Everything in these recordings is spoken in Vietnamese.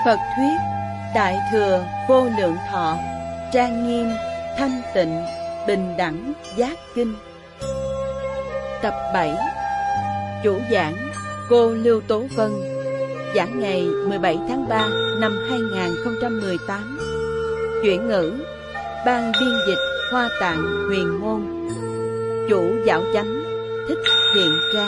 Phật thuyết Đại thừa vô lượng thọ, trang nghiêm, thanh tịnh, bình đẳng giác kinh. Tập 7. Chủ giảng cô Lưu Tố Vân. Giảng ngày 17 tháng 3 năm 2018. Chuyển ngữ Ban biên dịch Hoa Tạng Huyền Môn. Chủ giáo chánh Thích Thiện Trang.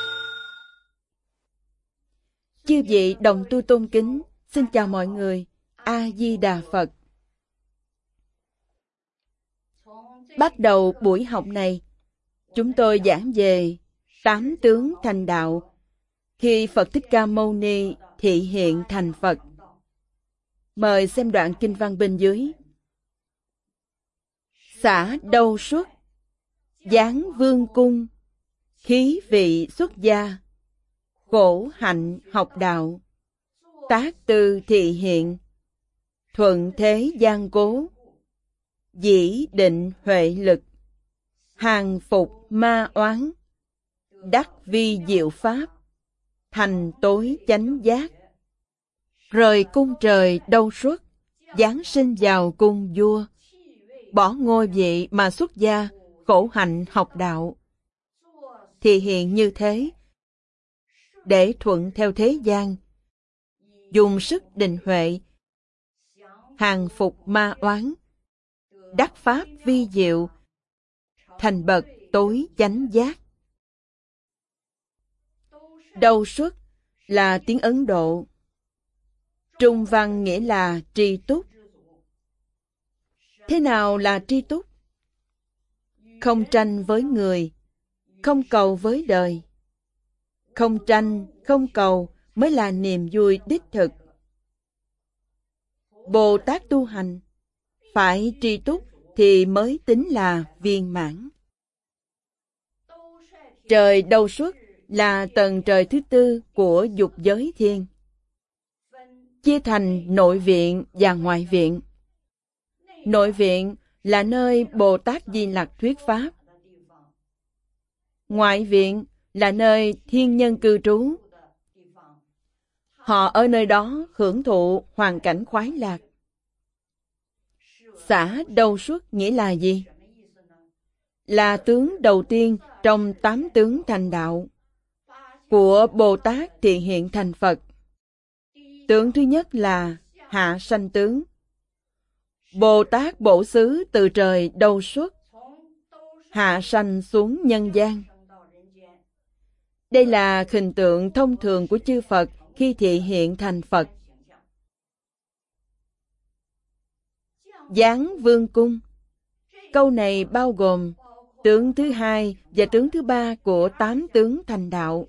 Chư vị đồng tu tôn kính, xin chào mọi người. A Di Đà Phật. Bắt đầu buổi học này, chúng tôi giảng về 8 tướng thành đạo khi Phật Thích Ca Mâu Ni thị hiện thành Phật. Mời xem đoạn kinh văn bên dưới. Xả đâu xuất, giáng vương cung, khí vị xuất gia, khổ hạnh học đạo, tác tư thị hiện, thuận thế gian cố, dĩ định huệ lực, hàng phục ma oán, đắc vi diệu pháp, thành tối chánh giác. Rời cung trời đâu xuất, giáng sinh vào cung vua, bỏ ngôi vị mà xuất gia, khổ hạnh học đạo. Thì hiện như thế, để thuận theo thế gian, dùng sức định huệ, hàng phục ma oán, đắc pháp vi diệu, thành bậc tối chánh giác. Đâu xuất là tiếng Ấn Độ. Trung văn nghĩa là tri túc. Thế nào là tri túc? Không tranh với người, không cầu với đời. Không tranh, không cầu mới là niềm vui đích thực. Bồ Tát tu hành, phải tri túc thì mới tính là viên mãn. Trời đâu xuất là tầng trời thứ tư của dục giới thiên, chia thành nội viện và ngoại viện. Nội viện là nơi Bồ Tát Di Lặc thuyết pháp. Ngoại viện là nơi thiên nhân cư trú. Họ ở nơi đó hưởng thụ hoàn cảnh khoái lạc. Xả đâu xuất nghĩa là gì? Là tướng đầu tiên trong 8 tướng thành đạo của Bồ Tát thị hiện thành Phật. Tướng thứ nhất là hạ sanh tướng. Bồ Tát bổ xứ từ trời đâu xuất, hạ sanh xuống nhân gian. Đây là hình tượng thông thường của chư Phật khi thị hiện thành Phật. Giáng vương cung. Câu này bao gồm tướng thứ hai và tướng thứ ba của 8 tướng thành đạo.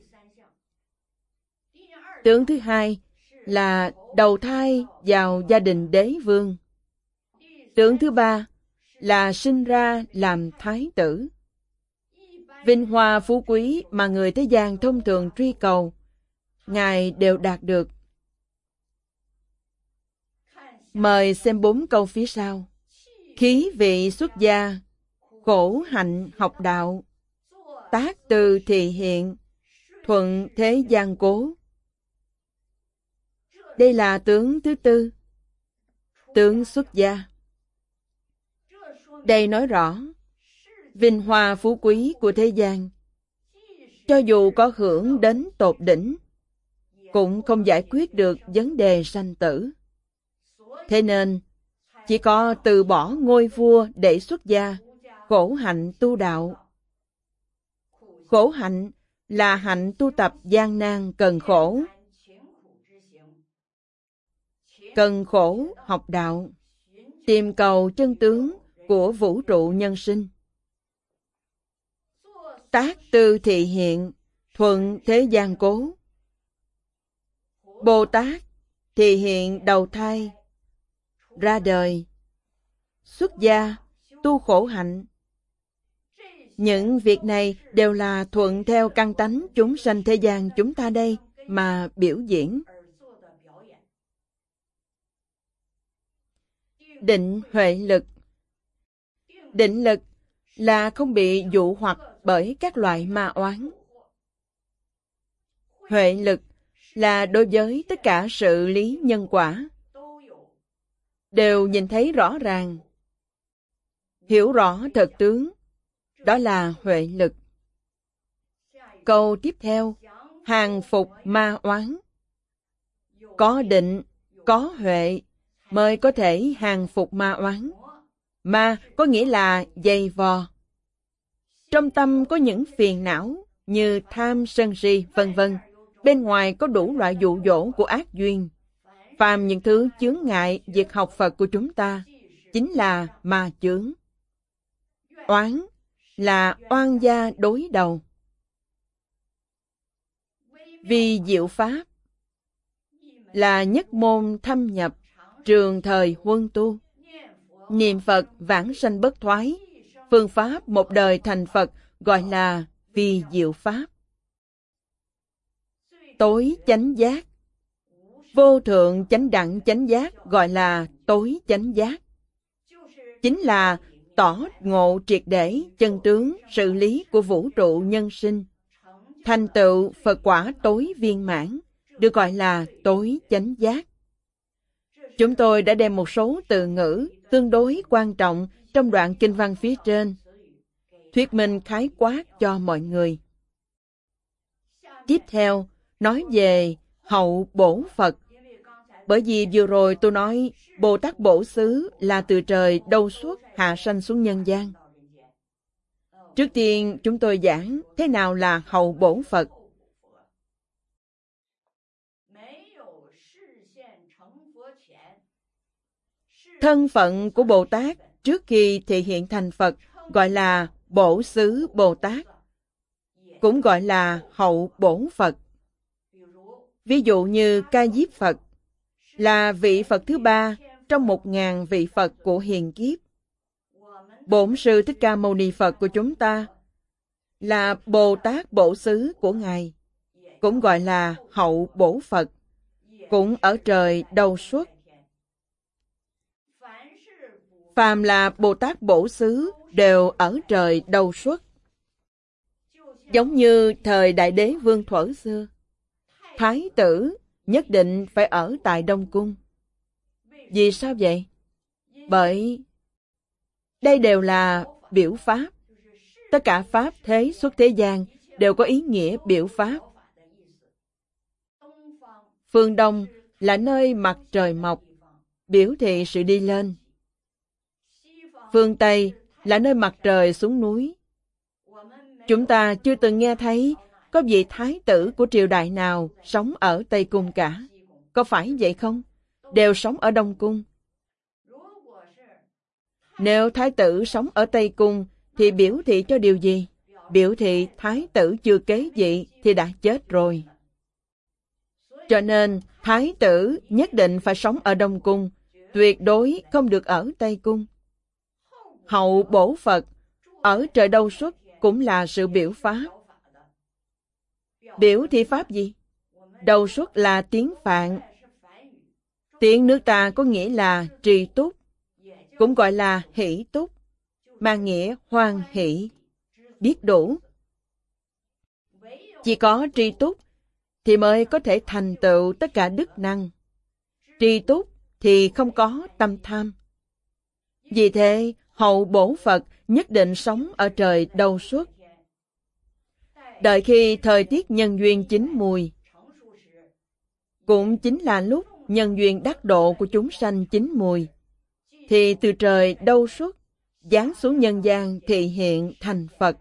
Tướng thứ hai là đầu thai vào gia đình đế vương. Tướng thứ ba là sinh ra làm thái tử. Vinh hoa phú quý mà người thế gian thông thường truy cầu, Ngài đều đạt được. Mời xem 4 câu phía sau. Khí vị xuất gia, khổ hạnh học đạo, tác tư thị hiện, thuận thế gian cố. Đây là tướng thứ tư, tướng xuất gia. Đây nói rõ, vinh hoa phú quý của thế gian, cho dù có hưởng đến tột đỉnh, cũng không giải quyết được vấn đề sanh tử. Thế nên, chỉ có từ bỏ ngôi vua để xuất gia, khổ hạnh tu đạo. Khổ hạnh là hạnh tu tập gian nan cần khổ. Cần khổ học đạo, tìm cầu chân tướng của vũ trụ nhân sinh. Tác tư thị hiện, thuận thế gian cố. Bồ Tát thị hiện đầu thai, ra đời, xuất gia, tu khổ hạnh. Những việc này đều là thuận theo căn tánh chúng sanh thế gian chúng ta đây mà biểu diễn. Định huệ lực. Định lực là không bị dụ hoặc bởi các loại ma oán. Huệ lực là đối với tất cả sự lý nhân quả, đều nhìn thấy rõ ràng. Hiểu rõ thật tướng, đó là huệ lực. Câu tiếp theo, hàng phục ma oán. Có định, có huệ mới có thể hàng phục ma oán. Ma có nghĩa là dày vò. Trong tâm có những phiền não như tham, sân si, vân vân. Bên ngoài có đủ loại dụ dỗ của ác duyên. Phàm những thứ chướng ngại việc học Phật của chúng ta chính là ma chướng. Oán là oan gia đối đầu. Vì diệu pháp là nhất môn thâm nhập, trường thời huân tu. Niệm Phật vãng sanh bất thoái, phương pháp một đời thành Phật gọi là vì diệu pháp. Tối chánh giác, vô thượng chánh đẳng chánh giác gọi là tối chánh giác. Chính là tỏ ngộ triệt để chân tướng sự lý của vũ trụ nhân sinh. Thành tựu Phật quả tối viên mãn, được gọi là tối chánh giác. Chúng tôi đã đem một số từ ngữ tương đối quan trọng trong đoạn kinh văn phía trên, thuyết minh khái quát cho mọi người. Tiếp theo, nói về hậu bổ Phật. Bởi vì vừa rồi tôi nói Bồ Tát Bổ Xứ là từ trời đâu xuất hạ sanh xuống nhân gian. Trước tiên chúng tôi giảng thế nào là hậu bổ Phật. Thân phận của Bồ Tát trước khi thể hiện thành Phật gọi là Bổ Xứ Bồ Tát, cũng gọi là hậu bổ Phật. Ví dụ như Ca Diếp Phật là vị Phật thứ 3 trong 1000 vị Phật của hiền kiếp. Bổn Sư Thích Ca Mâu Ni Phật của chúng ta là Bồ Tát Bổ Xứ của Ngài, cũng gọi là hậu bổ Phật, cũng ở trời đầu xuất. Phàm là Bồ Tát Bổ Xứ đều ở trời đầu xuất. Giống như thời Đại Đế Vương thuở xưa, Thái tử nhất định phải ở tại Đông Cung. Vì sao vậy? Bởi đây đều là biểu pháp. Tất cả pháp thế xuất thế gian đều có ý nghĩa biểu pháp. Phương Đông là nơi mặt trời mọc, biểu thị sự đi lên. Phương Tây là nơi mặt trời xuống núi. Chúng ta chưa từng nghe thấy có vị thái tử của triều đại nào sống ở Tây Cung cả. Có phải vậy không? Đều sống ở Đông Cung. Nếu thái tử sống ở Tây Cung thì biểu thị cho điều gì? Biểu thị thái tử chưa kế vị thì đã chết rồi. Cho nên thái tử nhất định phải sống ở Đông Cung, tuyệt đối không được ở Tây Cung. Hậu bổ Phật ở trời đâu xuất cũng là sự biểu pháp. Biểu thị pháp gì? Đầu xuất là tiếng Phạn. Tiếng nước ta có nghĩa là trì túc, cũng gọi là hỷ túc, mang nghĩa hoan hỷ, biết đủ. Chỉ có tri túc thì mới có thể thành tựu tất cả đức năng. Tri túc thì không có tâm tham. Vì thế, hậu bổ Phật nhất định sống ở trời đầu xuất. Đợi khi thời tiết nhân duyên chín mùi, cũng chính là lúc nhân duyên đắc độ của chúng sanh chín mùi, thì từ trời đâu xuất, giáng xuống nhân gian thị hiện thành Phật.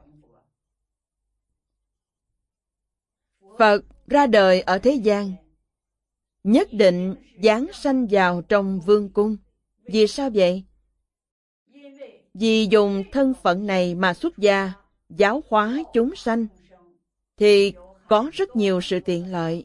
Phật ra đời ở thế gian, nhất định giáng sanh vào trong vương cung. Vì sao vậy? Vì dùng thân phận này mà xuất gia, giáo hóa chúng sanh, thì có rất nhiều sự tiện lợi.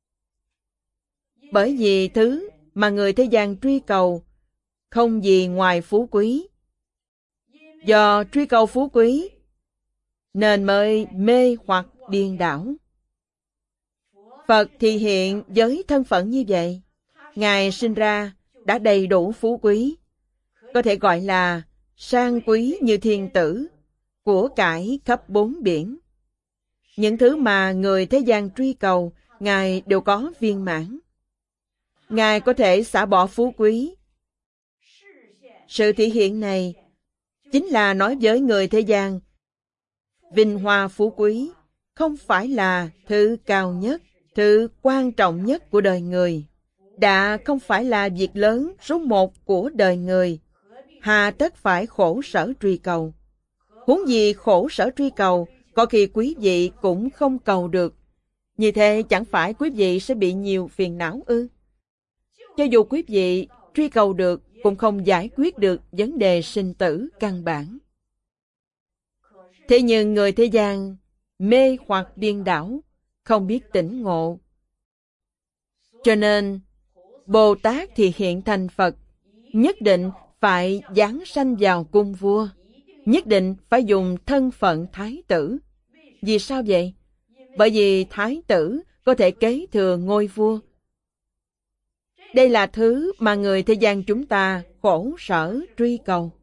Bởi vì thứ mà người thế gian truy cầu không gì ngoài phú quý. Do truy cầu phú quý nên mới mê hoặc điên đảo. Phật thì hiện với thân phận như vậy. Ngài sinh ra đã đầy đủ phú quý, có thể gọi là sang quý như thiên tử, của cải khắp bốn biển. Những thứ mà người thế gian truy cầu Ngài đều có viên mãn. Ngài có thể xả bỏ phú quý. Sự thể hiện này chính là nói với người thế gian, vinh hoa phú quý không phải là thứ cao nhất, thứ quan trọng nhất của đời người. Đã không phải là việc lớn số một của đời người. Hà tất phải khổ sở truy cầu. Huống gì khổ sở truy cầu, có khi quý vị cũng không cầu được. Như thế chẳng phải quý vị sẽ bị nhiều phiền não ư? Cho dù quý vị truy cầu được, cũng không giải quyết được vấn đề sinh tử căn bản. Thế nhưng người thế gian mê hoặc điên đảo, không biết tỉnh ngộ. Cho nên, Bồ Tát thì hiện thành Phật, nhất định phải giáng sanh vào cung vua, nhất định phải dùng thân phận thái tử. Vì sao vậy? Bởi vì thái tử có thể kế thừa ngôi vua. Đây là thứ mà người thế gian chúng ta khổ sở truy cầu.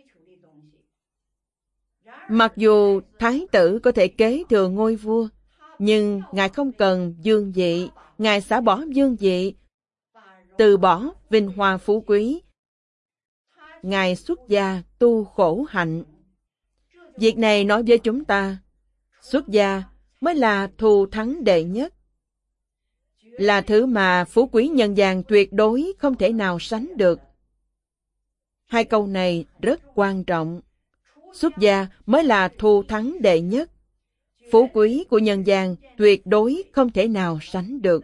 Mặc dù thái tử có thể kế thừa ngôi vua, nhưng Ngài không cần vương vị, Ngài xả bỏ vương vị, từ bỏ vinh hoa phú quý. Ngài xuất gia tu khổ hạnh. Việc này nói với chúng ta, xuất gia mới là thù thắng đệ nhất, là thứ mà phú quý nhân gian tuyệt đối không thể nào sánh được. Hai câu này rất quan trọng. Xuất gia mới là thù thắng đệ nhất. Phú quý của nhân gian tuyệt đối không thể nào sánh được.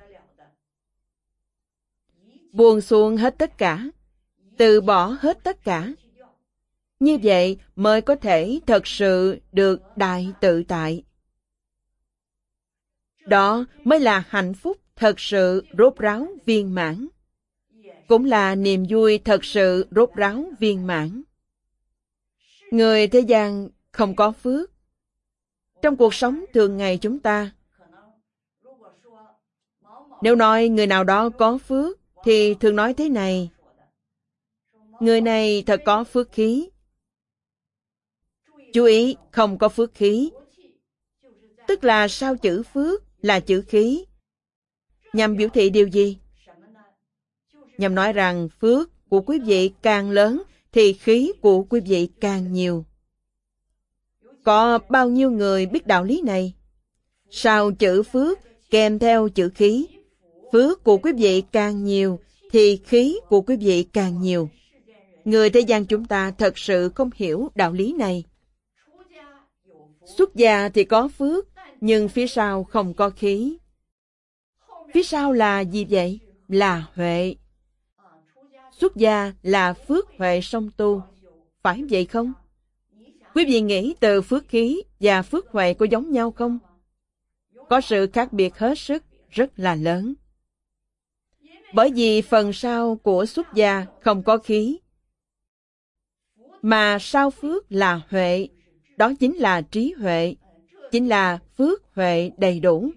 Buông xuông hết tất cả, từ bỏ hết tất cả. Như vậy mới có thể thật sự được đại tự tại. Đó mới là hạnh phúc thật sự rốt ráo viên mãn. Cũng là niềm vui thật sự rốt ráo viên mãn. Người thế gian không có phước. Trong cuộc sống thường ngày chúng ta, nếu nói người nào đó có phước, thì thường nói thế này: người này thật có phước khí. Chú ý, không có phước khí. Tức là sau chữ phước là chữ khí. Nhằm biểu thị điều gì? Nhằm nói rằng phước của quý vị càng lớn thì khí của quý vị càng nhiều. Có bao nhiêu người biết đạo lý này? Sau chữ phước kèm theo chữ khí. Phước của quý vị càng nhiều thì khí của quý vị càng nhiều. Người thế gian chúng ta thật sự không hiểu đạo lý này. Xuất gia thì có phước, nhưng phía sau không có khí. Phía sau là gì vậy? Là huệ. Xuất gia là phước huệ song tu. Phải vậy không? Quý vị nghĩ từ phước khí và phước huệ có giống nhau không? Có sự khác biệt hết sức, rất là lớn. Bởi vì phần sau của xuất gia không có khí, mà sau phước là huệ, đó chính là trí huệ, chính là phước huệ đầy đủ.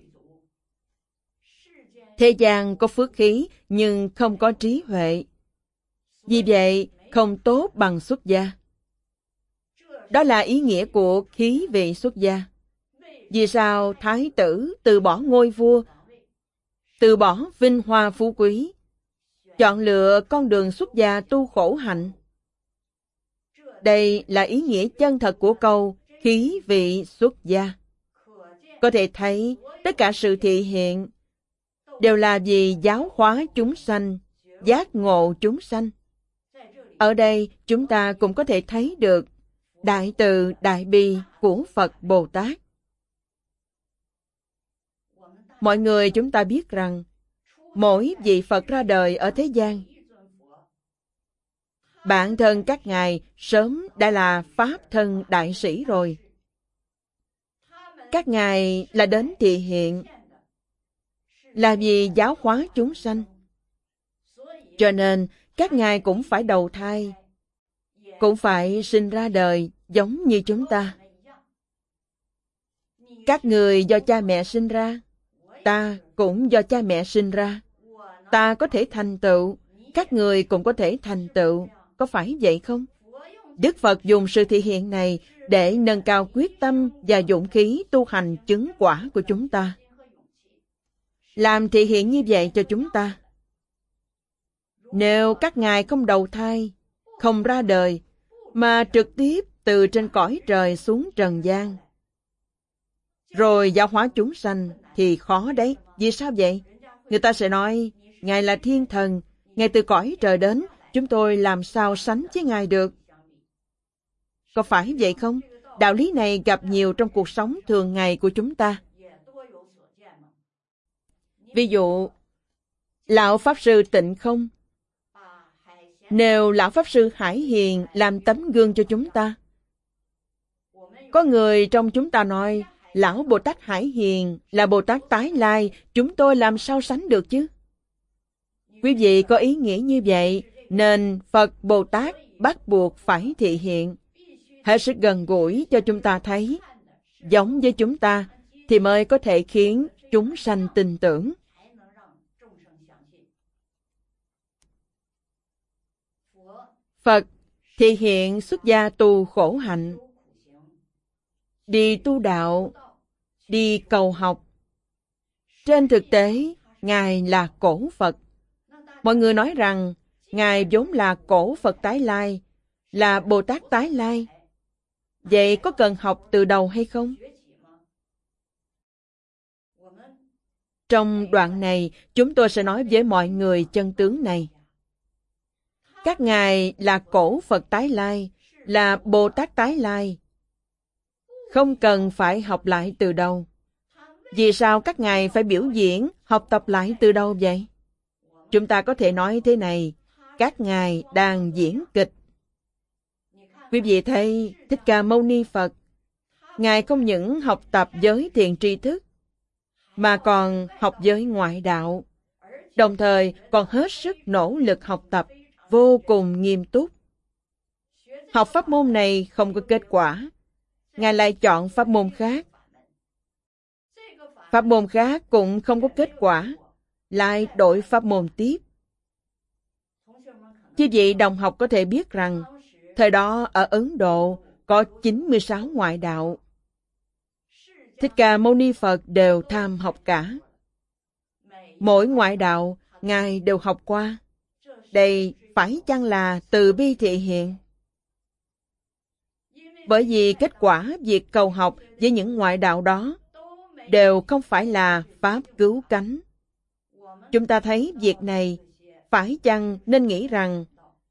Thế gian có phước khí nhưng không có trí huệ. Vì vậy, không tốt bằng xuất gia. Đó là ý nghĩa của khí vị xuất gia. Vì sao thái tử từ bỏ ngôi vua, từ bỏ vinh hoa phú quý, chọn lựa con đường xuất gia tu khổ hạnh? Đây là ý nghĩa chân thật của câu khí vị xuất gia. Có thể thấy tất cả sự thị hiện đều là vì giáo hóa chúng sanh, giác ngộ chúng sanh. Ở đây chúng ta cũng có thể thấy được đại từ đại bi của Phật Bồ Tát. Mọi người chúng ta biết rằng mỗi vị Phật ra đời ở thế gian, bản thân các ngài sớm đã là Pháp thân đại sĩ rồi. Các ngài là đến thị hiện, là vì giáo hóa chúng sanh. Cho nên các ngài cũng phải đầu thai, cũng phải sinh ra đời giống như chúng ta. Các người do cha mẹ sinh ra, ta cũng do cha mẹ sinh ra. Ta có thể thành tựu, các người cũng có thể thành tựu. Có phải vậy không? Đức Phật dùng sự thị hiện này để nâng cao quyết tâm và dũng khí tu hành chứng quả của chúng ta. làm thị hiện như vậy cho chúng ta. Nếu các ngài không đầu thai, không ra đời, mà trực tiếp từ trên cõi trời xuống trần gian, rồi giáo hóa chúng sanh thì khó đấy. Vì sao vậy? Người ta sẽ nói, Ngài là thiên thần, Ngài từ cõi trời đến, chúng tôi làm sao sánh với Ngài được? Có phải vậy không? Đạo lý này gặp nhiều trong cuộc sống thường ngày của chúng ta. Ví dụ, Lão Pháp Sư Tịnh Không nêu Lão Pháp Sư Hải Hiền làm tấm gương cho chúng ta. Có người trong chúng ta nói, Lão Bồ Tát Hải Hiền là Bồ Tát tái lai, chúng tôi làm sao sánh được chứ? Quý vị có ý nghĩa như vậy, nên Phật Bồ Tát bắt buộc phải thị hiện, hết sức gần gũi cho chúng ta thấy, giống với chúng ta, thì mới có thể khiến chúng sanh tin tưởng. Phật thị hiện xuất gia tu khổ hạnh, đi tu đạo, đi cầu học. Trên thực tế, Ngài là cổ Phật. Mọi người nói rằng, Ngài vốn là cổ Phật tái lai, là Bồ Tát tái lai. Vậy có cần học từ đầu hay không? Trong đoạn này, chúng tôi sẽ nói với mọi người chân tướng này. Các ngài là cổ Phật tái lai, là Bồ Tát tái lai. Không cần phải học lại từ đầu. Vì sao các ngài phải biểu diễn, học tập lại từ đầu vậy? Chúng ta có thể nói thế này, các ngài đang diễn kịch. Quý vị thấy Thích Ca Mâu Ni Phật, Ngài không những học tập giới thiện tri thức, mà còn học giới ngoại đạo, đồng thời còn hết sức nỗ lực học tập, vô cùng nghiêm túc. Học pháp môn này không có kết quả, Ngài lại chọn pháp môn khác. Pháp môn khác cũng không có kết quả, lại đổi pháp môn tiếp. Quý vị đồng học có thể biết rằng, thời đó ở Ấn Độ có 96 ngoại đạo. Thích Ca Mâu Ni Phật đều tham học cả. Mỗi ngoại đạo, Ngài đều học qua. Đây phải chăng là từ bi thị hiện? Bởi vì kết quả việc cầu học với những ngoại đạo đó đều không phải là pháp cứu cánh. Chúng ta thấy việc này, phải chăng nên nghĩ rằng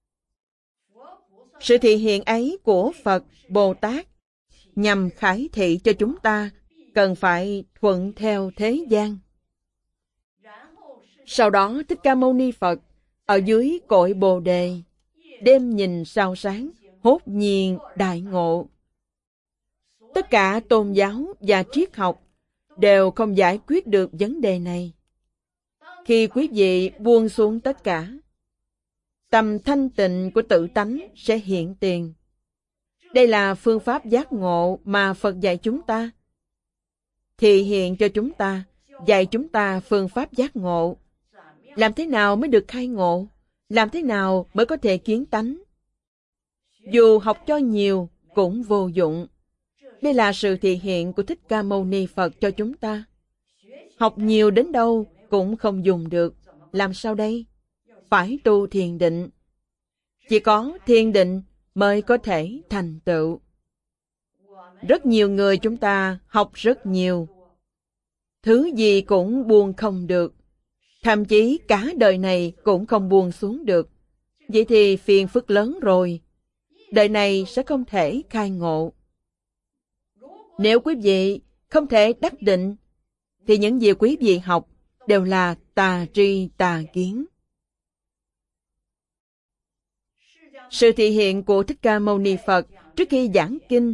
sự thị hiện ấy của Phật, Bồ Tát nhằm khải thị cho chúng ta cần phải thuận theo thế gian. Sau đó Thích Ca Mâu Ni Phật ở dưới cội Bồ Đề, đêm nhìn sao sáng, hốt nhiên đại ngộ. Tất cả tôn giáo và triết học đều không giải quyết được vấn đề này. Khi quý vị buông xuống tất cả, tâm thanh tịnh của tự tánh sẽ hiện tiền. Đây là phương pháp giác ngộ mà Phật dạy chúng ta. Thị hiện cho chúng ta, dạy chúng ta phương pháp giác ngộ. Làm thế nào mới được khai ngộ? Làm thế nào mới có thể kiến tánh? Dù học cho nhiều cũng vô dụng. Đây là sự thị hiện của Thích Ca Mâu Ni Phật cho chúng ta. Học nhiều đến đâu cũng không dùng được. Làm sao đây? Phải tu thiền định. Chỉ có thiền định mới có thể thành tựu. Rất nhiều người chúng ta học rất nhiều. Thứ gì cũng buông không được. Thậm chí cả đời này cũng không buông xuống được. Vậy thì phiền phức lớn rồi. Đời này sẽ không thể khai ngộ. Nếu quý vị không thể đắc định, thì những gì quý vị học đều là tà tri tà kiến. Sự thị hiện của Thích Ca Mâu Ni Phật trước khi giảng kinh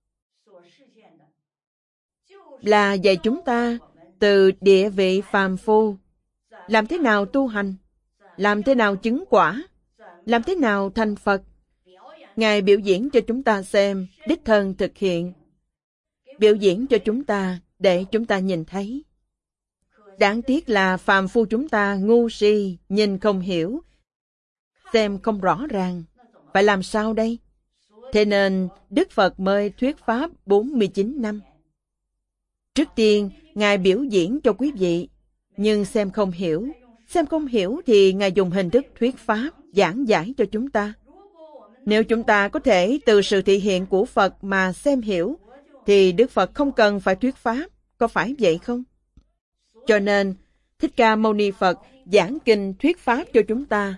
là dạy chúng ta từ địa vị phàm phu, làm thế nào tu hành, làm thế nào chứng quả, làm thế nào thành Phật. Ngài biểu diễn cho chúng ta xem, đích thân thực hiện. Biểu diễn cho chúng ta để chúng ta nhìn thấy. Đáng tiếc là phàm phu chúng ta ngu si, nhìn không hiểu, xem không rõ ràng. Phải làm sao đây? Thế nên Đức Phật mới thuyết pháp 49 năm. Trước tiên, Ngài biểu diễn cho quý vị. Nhưng xem không hiểu. Xem không hiểu thì Ngài dùng hình thức thuyết pháp giảng giải cho chúng ta. Nếu chúng ta có thể từ sự thị hiện của Phật mà xem hiểu, thì Đức Phật không cần phải thuyết pháp, có phải vậy không? Cho nên, Thích Ca Mâu Ni Phật giảng kinh thuyết pháp cho chúng ta.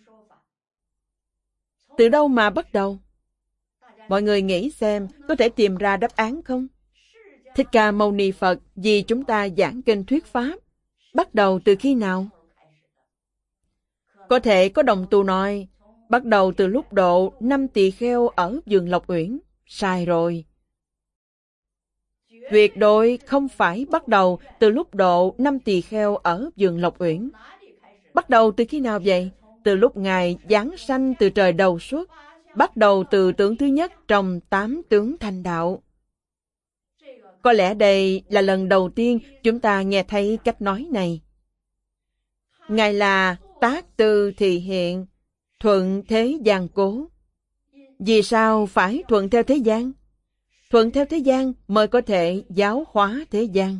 Từ đâu mà bắt đầu? Mọi người nghĩ xem, có thể tìm ra đáp án không? Thích Ca Mâu Ni Phật vì chúng ta giảng kinh thuyết pháp, bắt đầu từ khi nào? Có thể có đồng tu nói, bắt đầu từ lúc độ 5 tỳ kheo ở vườn Lộc Uyển. Sai rồi. Tuyệt đối không phải bắt đầu từ lúc độ 5 tỳ kheo ở vườn Lộc Uyển. Bắt đầu từ khi nào vậy? Từ lúc Ngài giáng sanh từ trời đầu xuất, bắt đầu từ tướng thứ nhất trong 8 tướng thành đạo. Có lẽ đây là lần đầu tiên chúng ta nghe thấy cách nói này. Ngài là tác tư thị hiện, thuận thế gian cố. Vì sao phải thuận theo thế gian? Thuận theo thế gian mới có thể giáo hóa thế gian.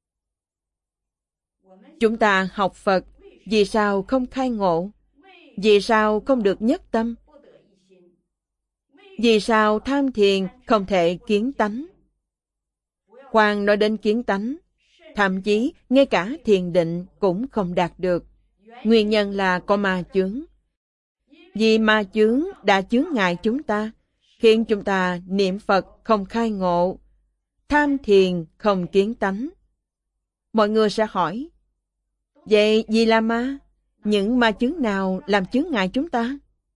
Chúng ta học Phật, vì sao không khai ngộ? Vì sao không được nhất tâm? Vì sao tham thiền không thể kiến tánh? Khoan nói đến kiến tánh, thậm chí ngay cả thiền định cũng không đạt được. Nguyên nhân là có ma chướng. Vì ma chướng đã chướng ngại chúng ta, khiến chúng ta niệm Phật không khai ngộ, tham thiền không kiến tánh. Mọi người sẽ hỏi, vậy gì là ma? Những ma chướng nào làm chướng ngại chúng ta?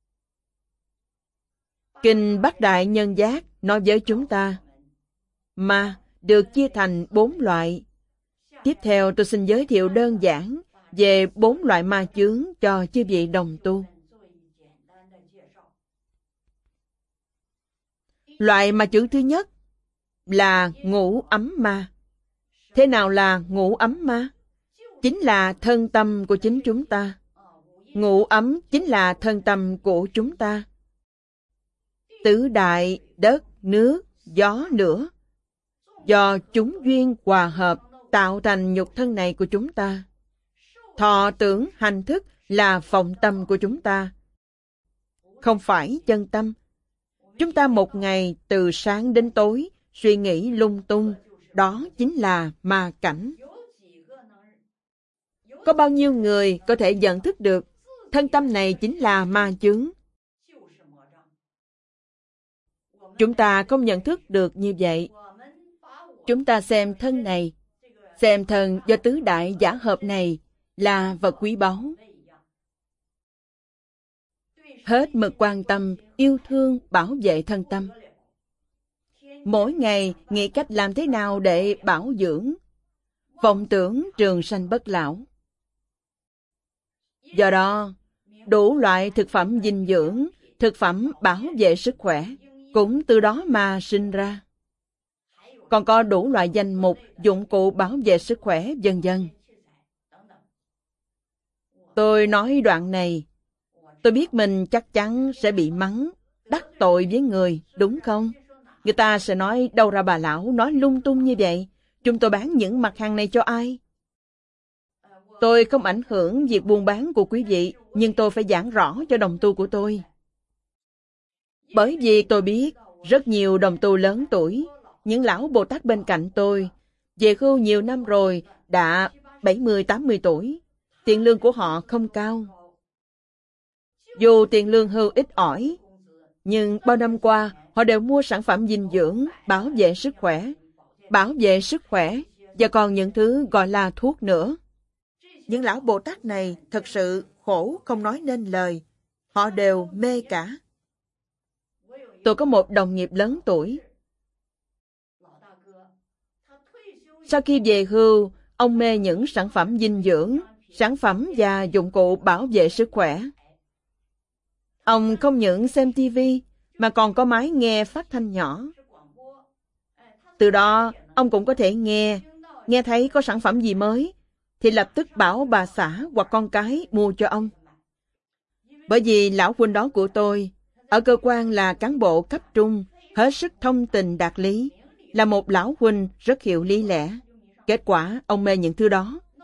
Kinh Bát Đại Nhân Giác nói với chúng ta, ma được chia thành 4 loại. Tiếp theo tôi xin giới thiệu đơn giản về 4 loại ma chướng cho chư vị đồng tu. Loại ma chướng thứ nhất là ngũ ấm ma. Thế nào là ngũ ấm ma? Chính là thân tâm của chính chúng ta. Ngũ ấm chính là thân tâm của chúng ta. Tứ đại, đất, nước, gió, lửa. Do chúng duyên hòa hợp tạo thành nhục thân này của chúng ta. Thọ tưởng hành thức là phòng tâm của chúng ta. Không phải chân tâm. Chúng ta một ngày từ sáng đến tối suy nghĩ lung tung, đó chính là ma cảnh. Có bao nhiêu người có thể nhận thức được thân tâm này chính là ma chướng? Chúng ta không nhận thức được như vậy. Chúng ta xem thân này, xem thân do tứ đại giả hợp này là vật quý báu. Hết mực quan tâm, yêu thương, bảo vệ thân tâm. Mỗi ngày nghĩ cách làm thế nào để bảo dưỡng, vọng tưởng trường sanh bất lão. Do đó, đủ loại thực phẩm dinh dưỡng, thực phẩm bảo vệ sức khỏe, cũng từ đó mà sinh ra. Còn có đủ loại danh mục, dụng cụ bảo vệ sức khỏe, vân vân. Tôi nói đoạn này, tôi biết mình chắc chắn sẽ bị mắng, đắc tội với người, đúng không? Người ta sẽ nói, đâu ra bà lão nói lung tung như vậy? Chúng tôi bán những mặt hàng này cho ai? Tôi không ảnh hưởng việc buôn bán của quý vị, nhưng tôi phải giảng rõ cho đồng tu của tôi. Bởi vì tôi biết, rất nhiều đồng tu lớn tuổi, những lão Bồ Tát bên cạnh tôi, về hưu nhiều năm rồi, đã 70-80 tuổi. Tiền lương của họ không cao. Dù tiền lương hưu ít ỏi, nhưng bao năm qua, họ đều mua sản phẩm dinh dưỡng, bảo vệ sức khỏe. Bảo vệ sức khỏe, và còn những thứ gọi là thuốc nữa. Những lão Bồ Tát này thật sự khổ không nói nên lời. Họ đều mê cả. Tôi có một đồng nghiệp lớn tuổi. Sau khi về hưu, ông mê những sản phẩm dinh dưỡng, sản phẩm và dụng cụ bảo vệ sức khỏe. Ông không những xem TV, mà còn có máy nghe phát thanh nhỏ. Từ đó, ông cũng có thể nghe thấy có sản phẩm gì mới, thì lập tức bảo bà xã hoặc con cái mua cho ông. Bởi vì lão huynh đó của tôi, ở cơ quan là cán bộ cấp trung, hết sức thông tình đạt lý, là một lão huynh rất hiểu lý lẽ. Kết quả, ông mê những thứ đó.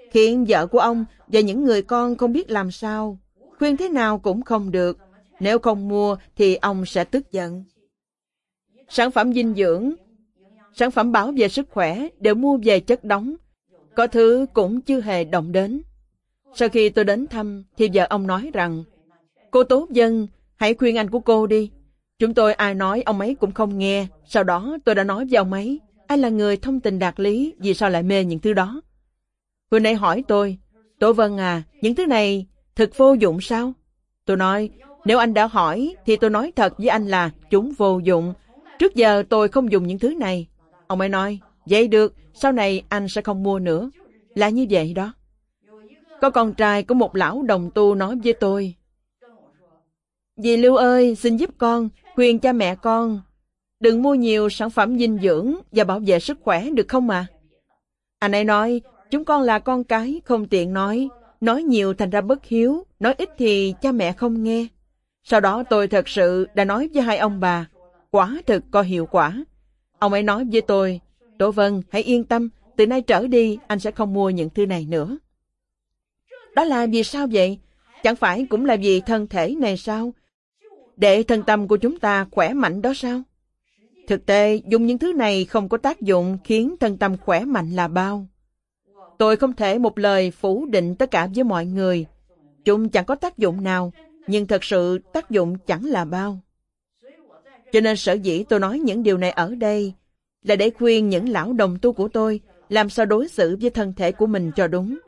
khiến vợ của ông và những người con không biết làm sao. Khuyên thế nào cũng không được. Nếu không mua thì ông sẽ tức giận. Sản phẩm dinh dưỡng, sản phẩm bảo vệ sức khỏe đều mua về chất đóng. Có thứ cũng chưa hề động đến. Sau khi tôi đến thăm thì vợ ông nói rằng, cô Tốt Dân, hãy khuyên anh của cô đi. Chúng tôi ai nói ông ấy cũng không nghe. Sau đó tôi đã nói với ông ấy, anh là người thông tình đạt lý, vì sao lại mê những thứ đó? Vừa nãy hỏi tôi, Tổ Vân à, những thứ này thực vô dụng sao? Tôi nói, nếu anh đã hỏi thì tôi nói thật với anh là chúng vô dụng. Trước giờ tôi không dùng những thứ này. Ông ấy nói, vậy được, sau này anh sẽ không mua nữa. Là như vậy đó. Có con trai của một lão đồng tu nói với tôi, dì Lưu ơi, xin giúp con, khuyên cha mẹ con, đừng mua nhiều sản phẩm dinh dưỡng và bảo vệ sức khỏe được không ạ? Anh ấy nói, chúng con là con cái, không tiện nói nhiều thành ra bất hiếu, nói ít thì cha mẹ không nghe. Sau đó tôi thật sự đã nói với hai ông bà, quả thực có hiệu quả. Ông ấy nói với tôi, Tổ Vân, hãy yên tâm, từ nay trở đi anh sẽ không mua những thứ này nữa. Đó là vì sao vậy? Chẳng phải cũng là vì thân thể này sao? Để thân tâm của chúng ta khỏe mạnh đó sao? Thực tế, dùng những thứ này không có tác dụng khiến thân tâm khỏe mạnh là bao. Tôi không thể một lời phủ định tất cả với mọi người. Chúng chẳng có tác dụng nào, nhưng thật sự tác dụng chẳng là bao. Cho nên sở dĩ tôi nói những điều này ở đây là để khuyên những lão đồng tu của tôi làm sao đối xử với thân thể của mình cho đúng.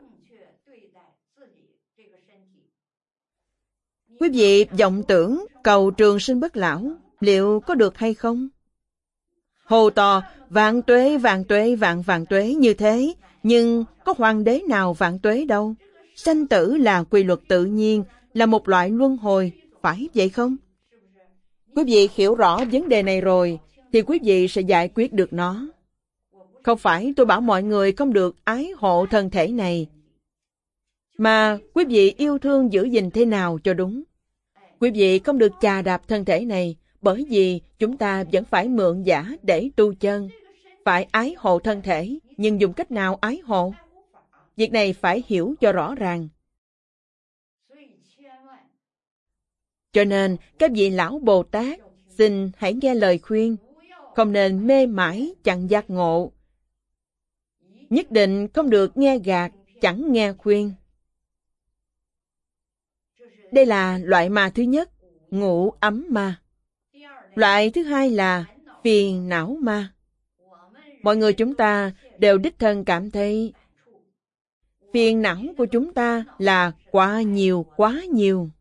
Quý vị vọng tưởng cầu trường sinh bất lão, liệu có được hay không? Hô to, vạn tuế, vạn tuế, vạn tuế như thế, nhưng có hoàng đế nào vạn tuế đâu. Sanh tử là quy luật tự nhiên, là một loại luân hồi, phải vậy không? Quý vị hiểu rõ vấn đề này rồi, thì quý vị sẽ giải quyết được nó. Không phải tôi bảo mọi người không được ái hộ thân thể này, mà quý vị yêu thương giữ gìn thế nào cho đúng. Quý vị không được chà đạp thân thể này, bởi vì chúng ta vẫn phải mượn giả để tu chân. Phải ái hộ thân thể, nhưng dùng cách nào ái hộ? Việc này phải hiểu cho rõ ràng. Cho nên, các vị lão Bồ Tát, xin hãy nghe lời khuyên, không nên mê mãi chẳng giác ngộ. Nhất định không được nghe gạt, chẳng nghe khuyên. Đây là loại ma thứ nhất, ngũ ấm ma. Loại thứ hai là phiền não ma. Mọi người chúng ta đều đích thân cảm thấy phiền não của chúng ta là quá nhiều.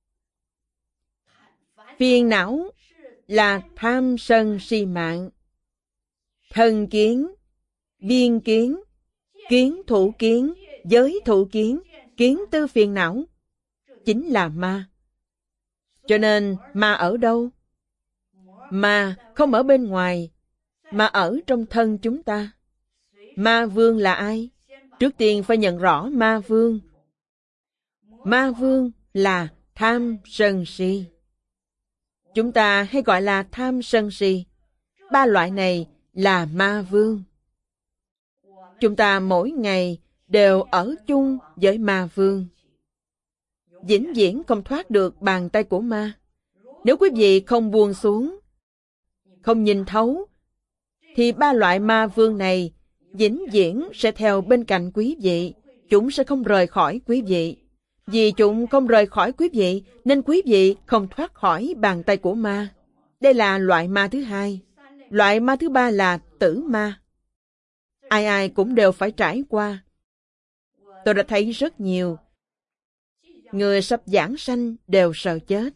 Phiền não là tham sân si mạng, thân kiến, biên kiến, kiến thủ kiến, giới thủ kiến, kiến tư phiền não, chính là ma. Cho nên ma ở đâu? Ma không ở bên ngoài, mà ở trong thân chúng ta. Ma vương là ai? Trước tiên phải nhận rõ ma vương. Ma vương là tham sân si. Chúng ta hay gọi là tham sân si. Ba loại này là ma vương. Chúng ta mỗi ngày đều ở chung với ma vương. Vĩnh viễn không thoát được bàn tay của ma. Nếu quý vị không buông xuống, không nhìn thấu, thì ba loại ma vương này vĩnh viễn sẽ theo bên cạnh quý vị. Chúng sẽ không rời khỏi quý vị. Vì chúng không rời khỏi quý vị, nên quý vị không thoát khỏi bàn tay của ma. Đây là loại ma thứ hai. Loại ma thứ ba là tử ma. Ai ai cũng đều phải trải qua. Tôi đã thấy rất nhiều. Người sắp giảng sanh đều sợ chết.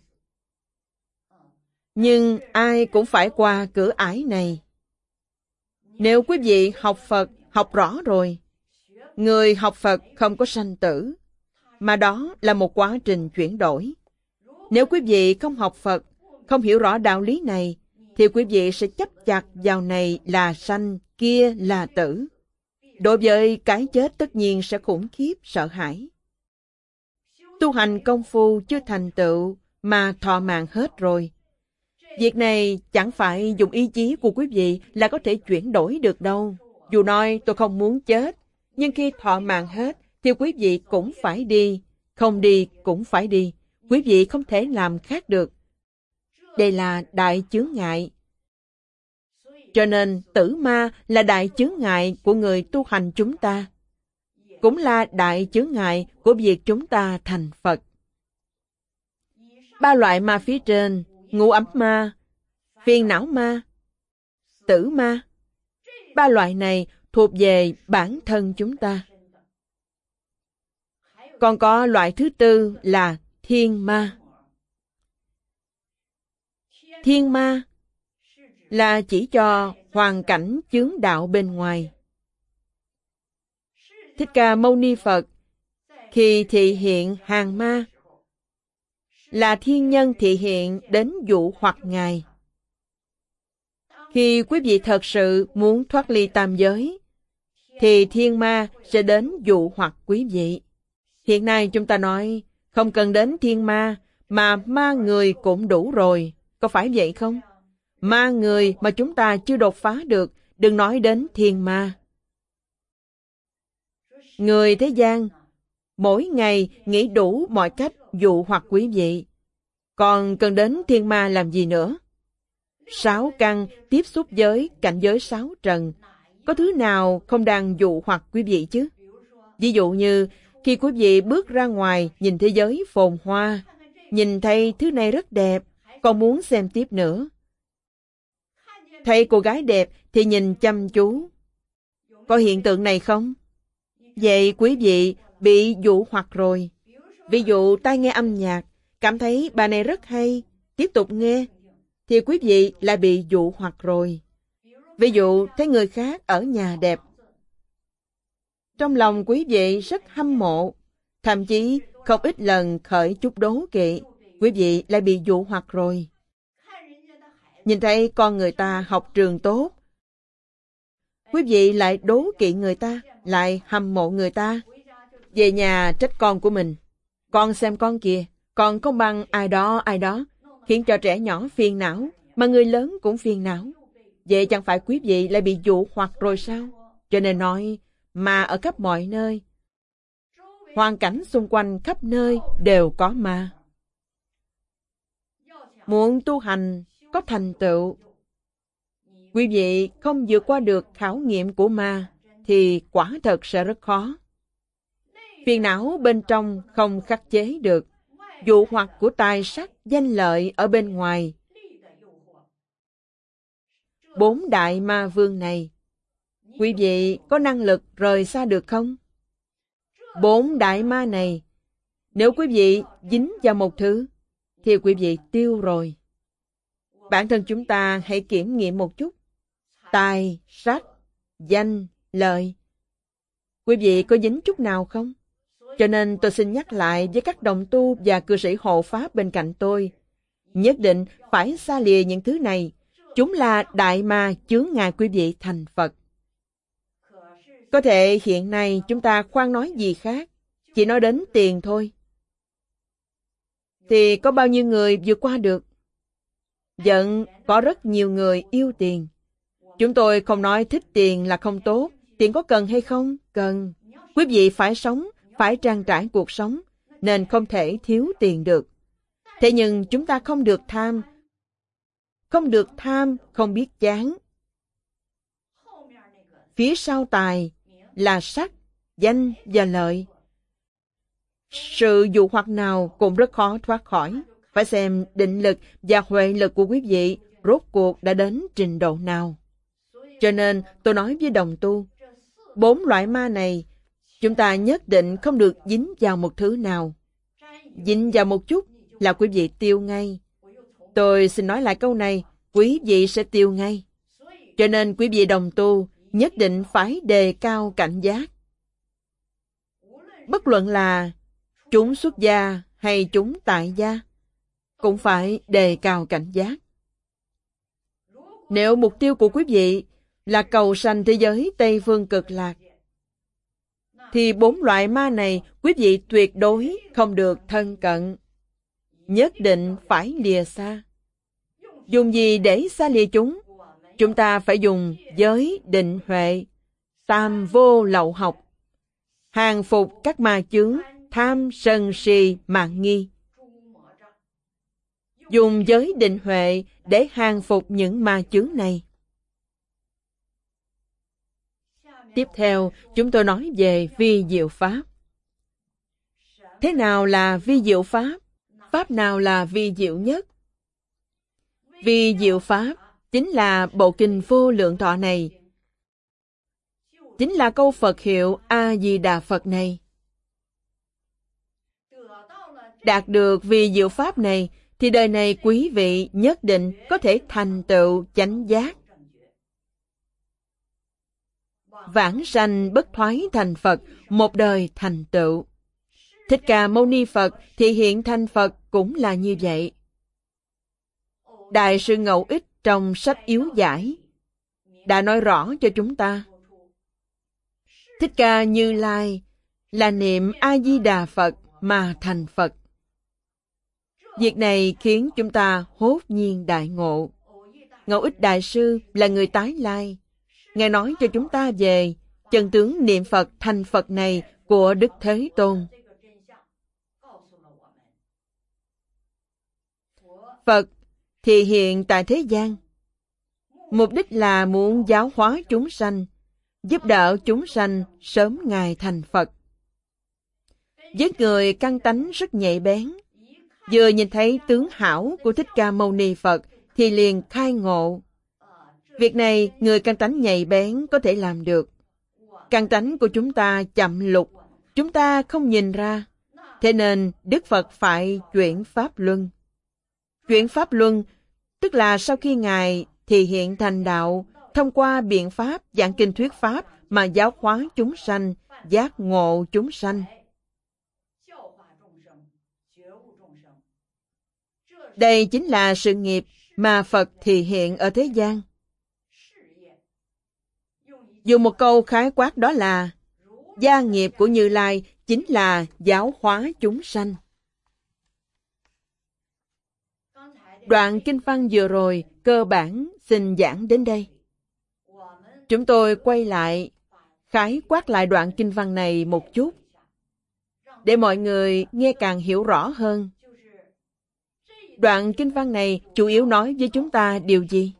Nhưng ai cũng phải qua cửa ải này. Nếu quý vị học Phật, học rõ rồi, người học Phật không có sanh tử, mà đó là một quá trình chuyển đổi. Nếu quý vị không học Phật, không hiểu rõ đạo lý này, thì quý vị sẽ chấp chặt vào này là sanh, kia là tử. Đối với cái chết tất nhiên sẽ khủng khiếp, sợ hãi. Tu hành công phu chưa thành tựu mà thọ mạng hết rồi. Việc này chẳng phải dùng ý chí của quý vị là có thể chuyển đổi được đâu. Dù nói tôi không muốn chết, nhưng khi thọ mạng hết thì quý vị cũng phải đi, không đi cũng phải đi. Quý vị không thể làm khác được. Đây là đại chướng ngại. Cho nên tử ma là đại chướng ngại của người tu hành chúng ta. Cũng là đại chướng ngại của việc chúng ta thành Phật. Ba loại ma phía trên, ngũ ấm ma, phiền não ma, tử ma. Ba loại này thuộc về bản thân chúng ta. Còn có loại thứ tư là thiên ma. Thiên ma là chỉ cho hoàn cảnh chướng đạo bên ngoài. Thích Ca Mâu Ni Phật khi thị hiện hàng ma là thiên nhân thị hiện đến dụ hoặc Ngài. Khi quý vị thật sự muốn thoát ly tam giới, thì thiên ma sẽ đến dụ hoặc quý vị. Hiện nay chúng ta nói, không cần đến thiên ma, mà ma người cũng đủ rồi. Có phải vậy không? Ma người mà chúng ta chưa đột phá được, đừng nói đến thiên ma. Người thế gian, mỗi ngày nghĩ đủ mọi cách dụ hoặc quý vị. Còn cần đến thiên ma làm gì nữa? 6 căn tiếp xúc với cảnh giới 6 trần. Có thứ nào không đang dụ hoặc quý vị chứ? Ví dụ như, khi quý vị bước ra ngoài nhìn thế giới phồn hoa, nhìn thấy thứ này rất đẹp, còn muốn xem tiếp nữa. Thấy cô gái đẹp thì nhìn chăm chú. Có hiện tượng này không? Vậy quý vị bị dụ hoặc rồi. Ví dụ tai nghe âm nhạc, cảm thấy bài này rất hay, tiếp tục nghe, thì quý vị lại bị dụ hoặc rồi. Ví dụ thấy người khác ở nhà đẹp, trong lòng quý vị rất hâm mộ, thậm chí không ít lần khởi chút đố kỵ, quý vị lại bị dụ hoặc rồi. Nhìn thấy con người ta học trường tốt, quý vị lại đố kỵ người ta, lại hâm mộ người ta. Về nhà trách con của mình. Con xem con kìa, con không bằng ai đó, khiến cho trẻ nhỏ phiền não, mà người lớn cũng phiền não. Vậy chẳng phải quý vị lại bị dụ hoặc rồi sao? Cho nên nói, ma ở khắp mọi nơi. Hoàn cảnh xung quanh khắp nơi đều có ma. Muốn tu hành có thành tựu, quý vị không vượt qua được khảo nghiệm của ma, thì quả thật sẽ rất khó. Phiền não bên trong không khắc chế được, dụ hoặc của tài sắc, danh lợi ở bên ngoài. 4 đại ma vương này, quý vị có năng lực rời xa được không? 4 đại ma này, nếu quý vị dính vào một thứ, thì quý vị tiêu rồi. Bản thân chúng ta hãy kiểm nghiệm một chút. Tài, sắc, danh, lợi. Quý vị có dính chút nào không? Cho nên tôi xin nhắc lại với các đồng tu và cư sĩ hộ pháp bên cạnh tôi. Nhất định phải xa lìa những thứ này. Chúng là đại ma chướng ngại quý vị thành Phật. Có thể hiện nay chúng ta khoan nói gì khác, chỉ nói đến tiền thôi. Thì có bao nhiêu người vượt qua được? Giận có rất nhiều người yêu tiền. Chúng tôi không nói thích tiền là không tốt. Tiền có cần hay không? Cần. Quý vị phải sống, phải trang trải cuộc sống, nên không thể thiếu tiền được. Thế nhưng chúng ta không được tham. Không được tham, không biết chán. Phía sau tài là sắc, danh và lợi. Sự dụ hoặc nào cũng rất khó thoát khỏi. Phải xem định lực và huệ lực của quý vị rốt cuộc đã đến trình độ nào. Cho nên tôi nói với đồng tu, 4 loại ma này, chúng ta nhất định không được dính vào một thứ nào. Dính vào một chút là quý vị tiêu ngay. Tôi xin nói lại câu này, quý vị sẽ tiêu ngay. Cho nên quý vị đồng tu nhất định phải đề cao cảnh giác. Bất luận là chúng xuất gia hay chúng tại gia, cũng phải đề cao cảnh giác. Nếu mục tiêu của quý vị là cầu sanh thế giới Tây Phương Cực Lạc, thì 4 loại ma này quý vị tuyệt đối không được thân cận. Nhất định phải lìa xa. Dùng gì để xa lìa chúng? Chúng ta phải dùng giới định huệ, tam vô lậu học. hàng phục các ma chướng tham sân si mạn nghi. Dùng giới định huệ để hàng phục những ma chướng này. Tiếp theo, chúng tôi nói về vi diệu pháp. Thế nào là vi diệu pháp? Pháp nào là vi diệu nhất? Vi diệu pháp chính là bộ kinh Vô Lượng Thọ này. Chính là câu Phật hiệu A-di-đà Phật này. Đạt được vi diệu pháp này, thì đời này quý vị nhất định có thể thành tựu chánh giác. Vãng sanh bất thoái thành Phật, một đời thành tựu. Thích Ca Mâu Ni Phật thì hiện thành Phật cũng là như vậy. Đại sư Ngẫu Ích trong sách Yếu Giải đã nói rõ cho chúng ta. Thích Ca Như Lai là niệm A-di-đà Phật mà thành Phật. Việc này khiến chúng ta hốt nhiên đại ngộ. Ngẫu Ích Đại Sư là người tái lai. Ngài nói cho chúng ta về chân tướng niệm Phật thành Phật này của Đức Thế Tôn. Phật thì hiện tại thế gian. Mục đích là muốn giáo hóa chúng sanh, giúp đỡ chúng sanh sớm ngày thành Phật. Với người căn tánh rất nhạy bén, vừa nhìn thấy tướng hảo của Thích Ca Mâu Ni Phật thì liền khai ngộ. Việc này người căn tánh nhạy bén có thể làm được. Căn tánh của chúng ta chậm lục, chúng ta không nhìn ra. Thế nên Đức Phật phải chuyển Pháp Luân. Chuyển Pháp Luân tức là sau khi Ngài thì hiện thành đạo, thông qua biện pháp giảng kinh thuyết pháp mà giáo hóa chúng sanh, giác ngộ chúng sanh. Đây chính là sự nghiệp mà Phật thì hiện ở thế gian. Dùng một câu khái quát đó là gia nghiệp của Như Lai chính là giáo hóa chúng sanh. Đoạn kinh văn vừa rồi cơ bản xin giảng đến đây. Chúng tôi quay lại khái quát lại đoạn kinh văn này một chút để mọi người nghe càng hiểu rõ hơn. Đoạn kinh văn này chủ yếu nói với chúng ta điều gì?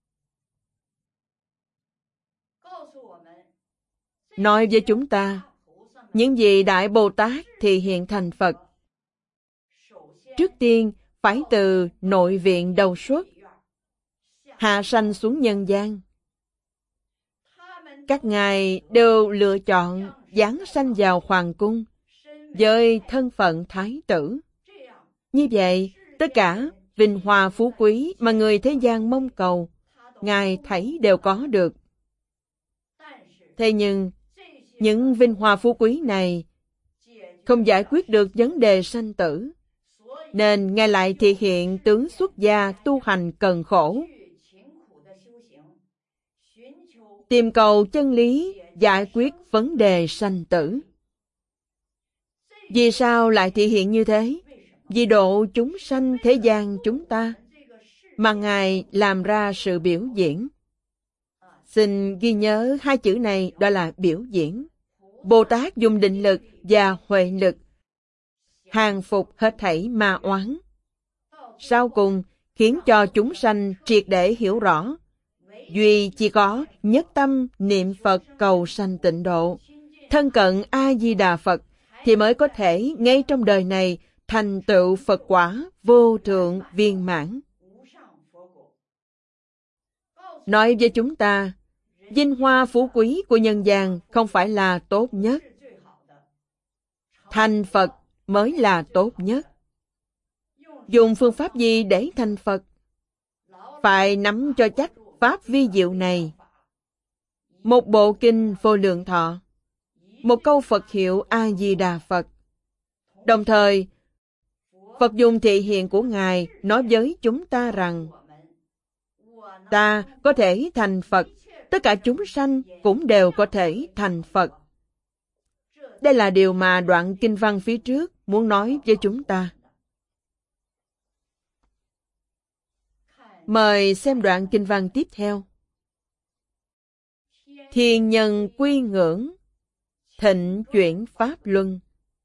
Nói với chúng ta những vị Đại Bồ Tát thì hiện thành Phật. Trước tiên phải từ nội viện đầu xuất, hạ sanh xuống nhân gian. Các ngài đều lựa chọn giáng sanh vào hoàng cung với thân phận thái tử. Như vậy, tất cả vinh hoa phú quý mà người thế gian mong cầu, ngài thấy đều có được. Thế nhưng, những vinh hoa phú quý này không giải quyết được vấn đề sanh tử, nên ngài lại thể hiện tướng xuất gia tu hành cần khổ, tìm cầu chân lý, giải quyết vấn đề sanh tử. Vì sao lại thể hiện như thế? Vì độ chúng sanh thế gian chúng ta mà ngài làm ra sự biểu diễn. Xin ghi nhớ hai chữ này, đó là biểu diễn. Bồ Tát dùng định lực và huệ lực hàng phục hết thảy ma oán. Sau cùng khiến cho chúng sanh triệt để hiểu rõ, duy chỉ có nhất tâm niệm Phật cầu sanh tịnh độ, thân cận A-di-đà Phật thì mới có thể ngay trong đời này thành tựu Phật quả vô thượng viên mãn. Nói với chúng ta, vinh hoa phú quý của nhân gian không phải là tốt nhất. Thành Phật mới là tốt nhất. Dùng phương pháp gì để thành Phật? Phải nắm cho chắc pháp vi diệu này. Một bộ kinh Vô Lượng Thọ, một câu Phật hiệu A-di-đà Phật. Đồng thời, Phật dùng thị hiện của Ngài nói với chúng ta rằng ta có thể thành Phật, tất cả chúng sanh cũng đều có thể thành Phật. Đây là điều mà đoạn kinh văn phía trước muốn nói với chúng ta. Mời xem đoạn kinh văn tiếp theo. Thiên nhân quy ngưỡng, thịnh chuyển pháp luân.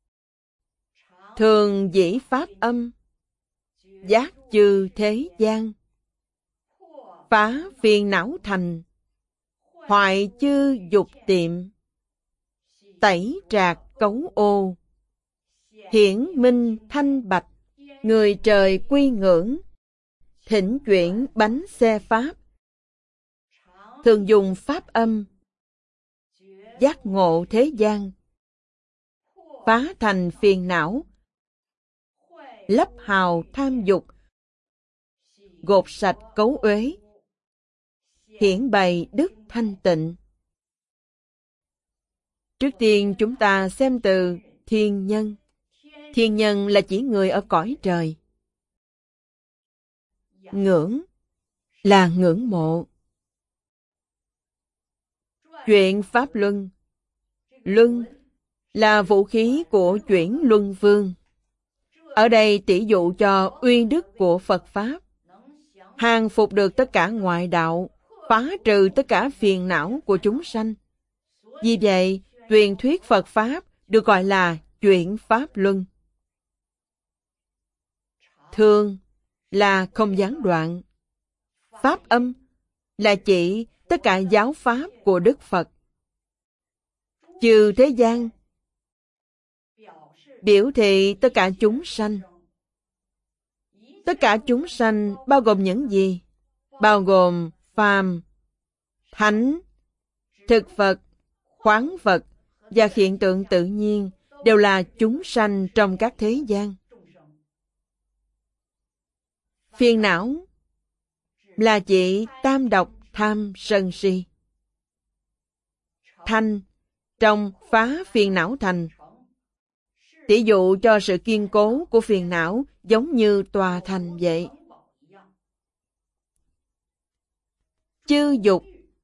Thường dĩ pháp âm, giác chư thế gian. Phá phiền não thành, hoại chư dục tiệm. Tẩy trạc cấu ô, hiển minh thanh bạch. Người trời quy ngưỡng, thỉnh chuyển bánh xe pháp. Thường dùng pháp âm, giác ngộ thế gian. Phá thành phiền não, lấp hào tham dục. Gột sạch cấu uế, hiển bày đức thanh tịnh. Trước tiên chúng ta xem từ thiên nhân. Thiên nhân là chỉ người ở cõi trời. Ngưỡng là ngưỡng mộ. Chuyển pháp luân. Luân là vũ khí của chuyển luân vương. Ở đây tỉ dụ cho uy đức của Phật Pháp. Hàng phục được tất cả ngoại đạo, phá trừ tất cả phiền não của chúng sanh. Vì vậy, truyền thuyết Phật Pháp được gọi là chuyển pháp luân. Thường là không gián đoạn. Pháp âm là chỉ tất cả giáo pháp của Đức Phật. Chư thế gian biểu thị tất cả chúng sanh. Tất cả chúng sanh bao gồm những gì? Bao gồm phàm, thánh, thực vật, khoáng vật và hiện tượng tự nhiên đều là chúng sanh trong các thế gian. Phiền não là chỉ tam độc tham sân si. Thanh trong phá phiền não thành. Tỷ dụ cho sự kiên cố của phiền não giống như tòa thành vậy. Chư dục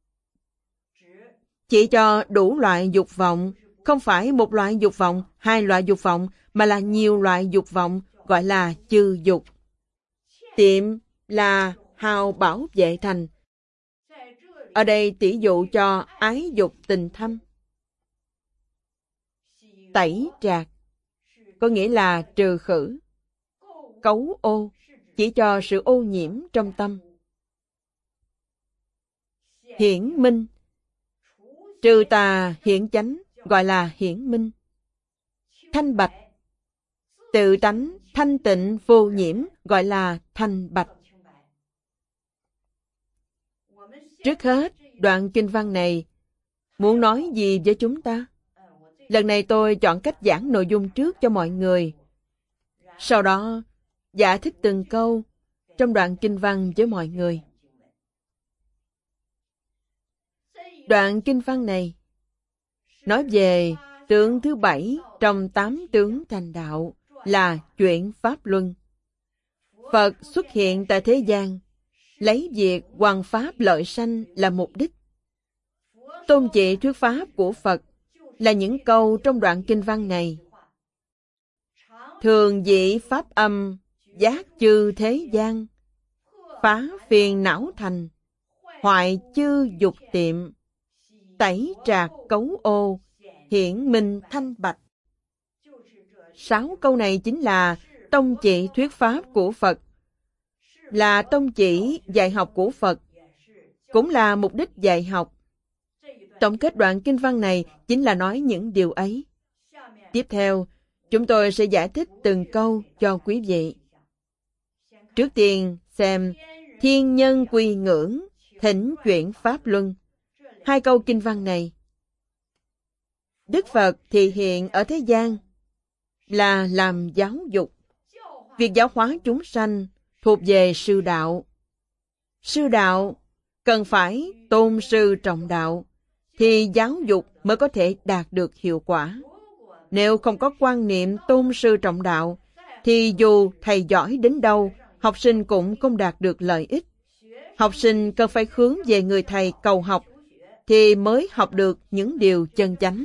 chỉ cho đủ loại dục vọng, không phải một loại dục vọng, hai loại dục vọng, mà là nhiều loại dục vọng, gọi là chư dục. Tiệm là hào bảo vệ thành. Ở đây tỷ dụ cho ái dục tình thâm. Tẩy trạc có nghĩa là trừ khử. Cấu ô chỉ cho sự ô nhiễm trong tâm. Hiển minh trừ tà hiển chánh gọi là hiển minh. Thanh bạch tự tánh thanh tịnh vô nhiễm gọi là thanh bạch. Trước hết, đoạn kinh văn này muốn nói gì với chúng ta? Lần này tôi chọn cách giảng nội dung trước cho mọi người. Sau đó, giải thích từng câu trong đoạn kinh văn với mọi người. Đoạn kinh văn này nói về tướng thứ 7 trong 8 tướng thành đạo là chuyển pháp luân. Phật xuất hiện tại thế gian, lấy việc hoằng pháp lợi sanh là mục đích. Tôn trị thuyết pháp của Phật là những câu trong đoạn kinh văn này. Thường dĩ pháp âm, giác chư thế gian, phá phiền não thành, hoại chư dục tiệm, tẩy trạc cấu ô, hiển minh thanh bạch. 6 câu này chính là tông chỉ thuyết pháp của Phật, là tông chỉ dạy học của Phật, cũng là mục đích dạy học. Tổng kết đoạn kinh văn này chính là nói những điều ấy. Tiếp theo, chúng tôi sẽ giải thích từng câu cho quý vị. Trước tiên, xem thiên nhân quy ngưỡng, thỉnh chuyển pháp luân. 2 câu kinh văn này. Đức Phật thị hiện ở thế gian là làm giáo dục. Việc giáo hóa chúng sanh thuộc về sư đạo. Sư đạo cần phải tôn sư trọng đạo, thì giáo dục mới có thể đạt được hiệu quả. Nếu không có quan niệm tôn sư trọng đạo, thì dù thầy giỏi đến đâu, học sinh cũng không đạt được lợi ích. Học sinh cần phải hướng về người thầy cầu học, thì mới học được những điều chân chánh.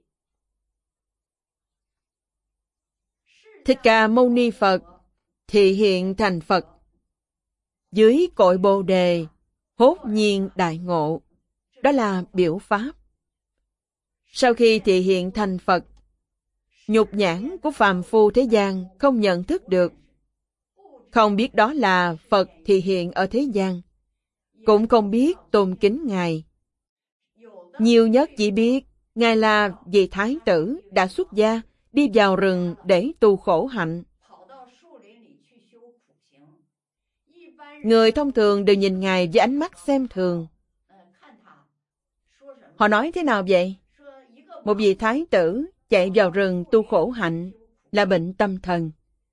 Thích Ca Mâu Ni Phật thị hiện thành Phật. Dưới cội Bồ Đề, hốt nhiên đại ngộ. Đó là biểu pháp. Sau khi thị hiện thành Phật, nhục nhãn của phàm phu thế gian không nhận thức được, không biết đó là Phật thị hiện ở thế gian, cũng không biết tôn kính Ngài. Nhiều nhất chỉ biết Ngài là vị thái tử đã xuất gia, đi vào rừng để tu khổ hạnh. Người thông thường đều nhìn Ngài với ánh mắt xem thường. Họ nói thế nào vậy? Một vị thái tử chạy vào rừng tu khổ hạnh là bệnh tâm thần.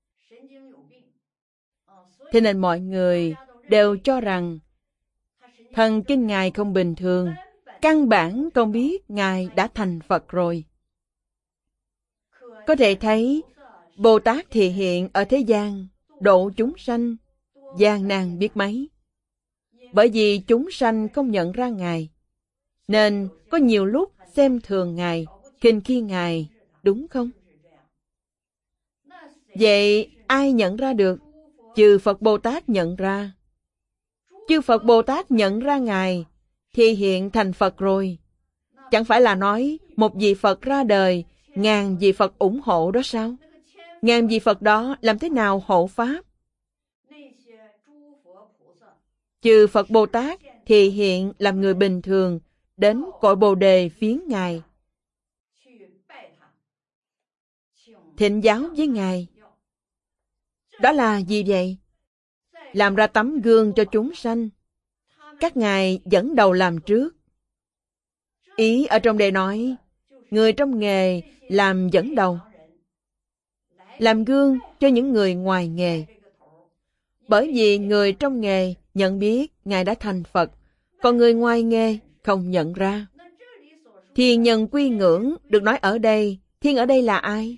Thế nên mọi người đều cho rằng thần kinh Ngài không bình thường, căn bản không biết Ngài đã thành Phật rồi. Có thể thấy, Bồ Tát thị hiện ở thế gian, độ chúng sanh, gian nan biết mấy. Bởi vì chúng sanh không nhận ra Ngài, nên có nhiều lúc xem thường Ngài, khinh khi Ngài, đúng không? Vậy ai nhận ra được? Chư Phật Bồ Tát nhận ra. Chư Phật Bồ Tát nhận ra Ngài, thì hiện thành Phật rồi. Chẳng phải là nói một vị Phật ra đời, ngàn vị Phật ủng hộ đó sao? Ngàn vị Phật đó làm thế nào hộ Pháp? Chư Phật Bồ Tát thì hiện làm người bình thường, đến cội Bồ Đề viếng Ngài, thịnh giáo với Ngài. Đó là gì vậy? Làm ra tấm gương cho chúng sanh. Các ngài dẫn đầu làm trước. Ý ở trong đề nói, người trong nghề làm dẫn đầu, làm gương cho những người ngoài nghề. Bởi vì người trong nghề nhận biết Ngài đã thành Phật, còn người ngoài nghề không nhận ra. Thiên nhân quy ngưỡng được nói ở đây, thiên ở đây là ai?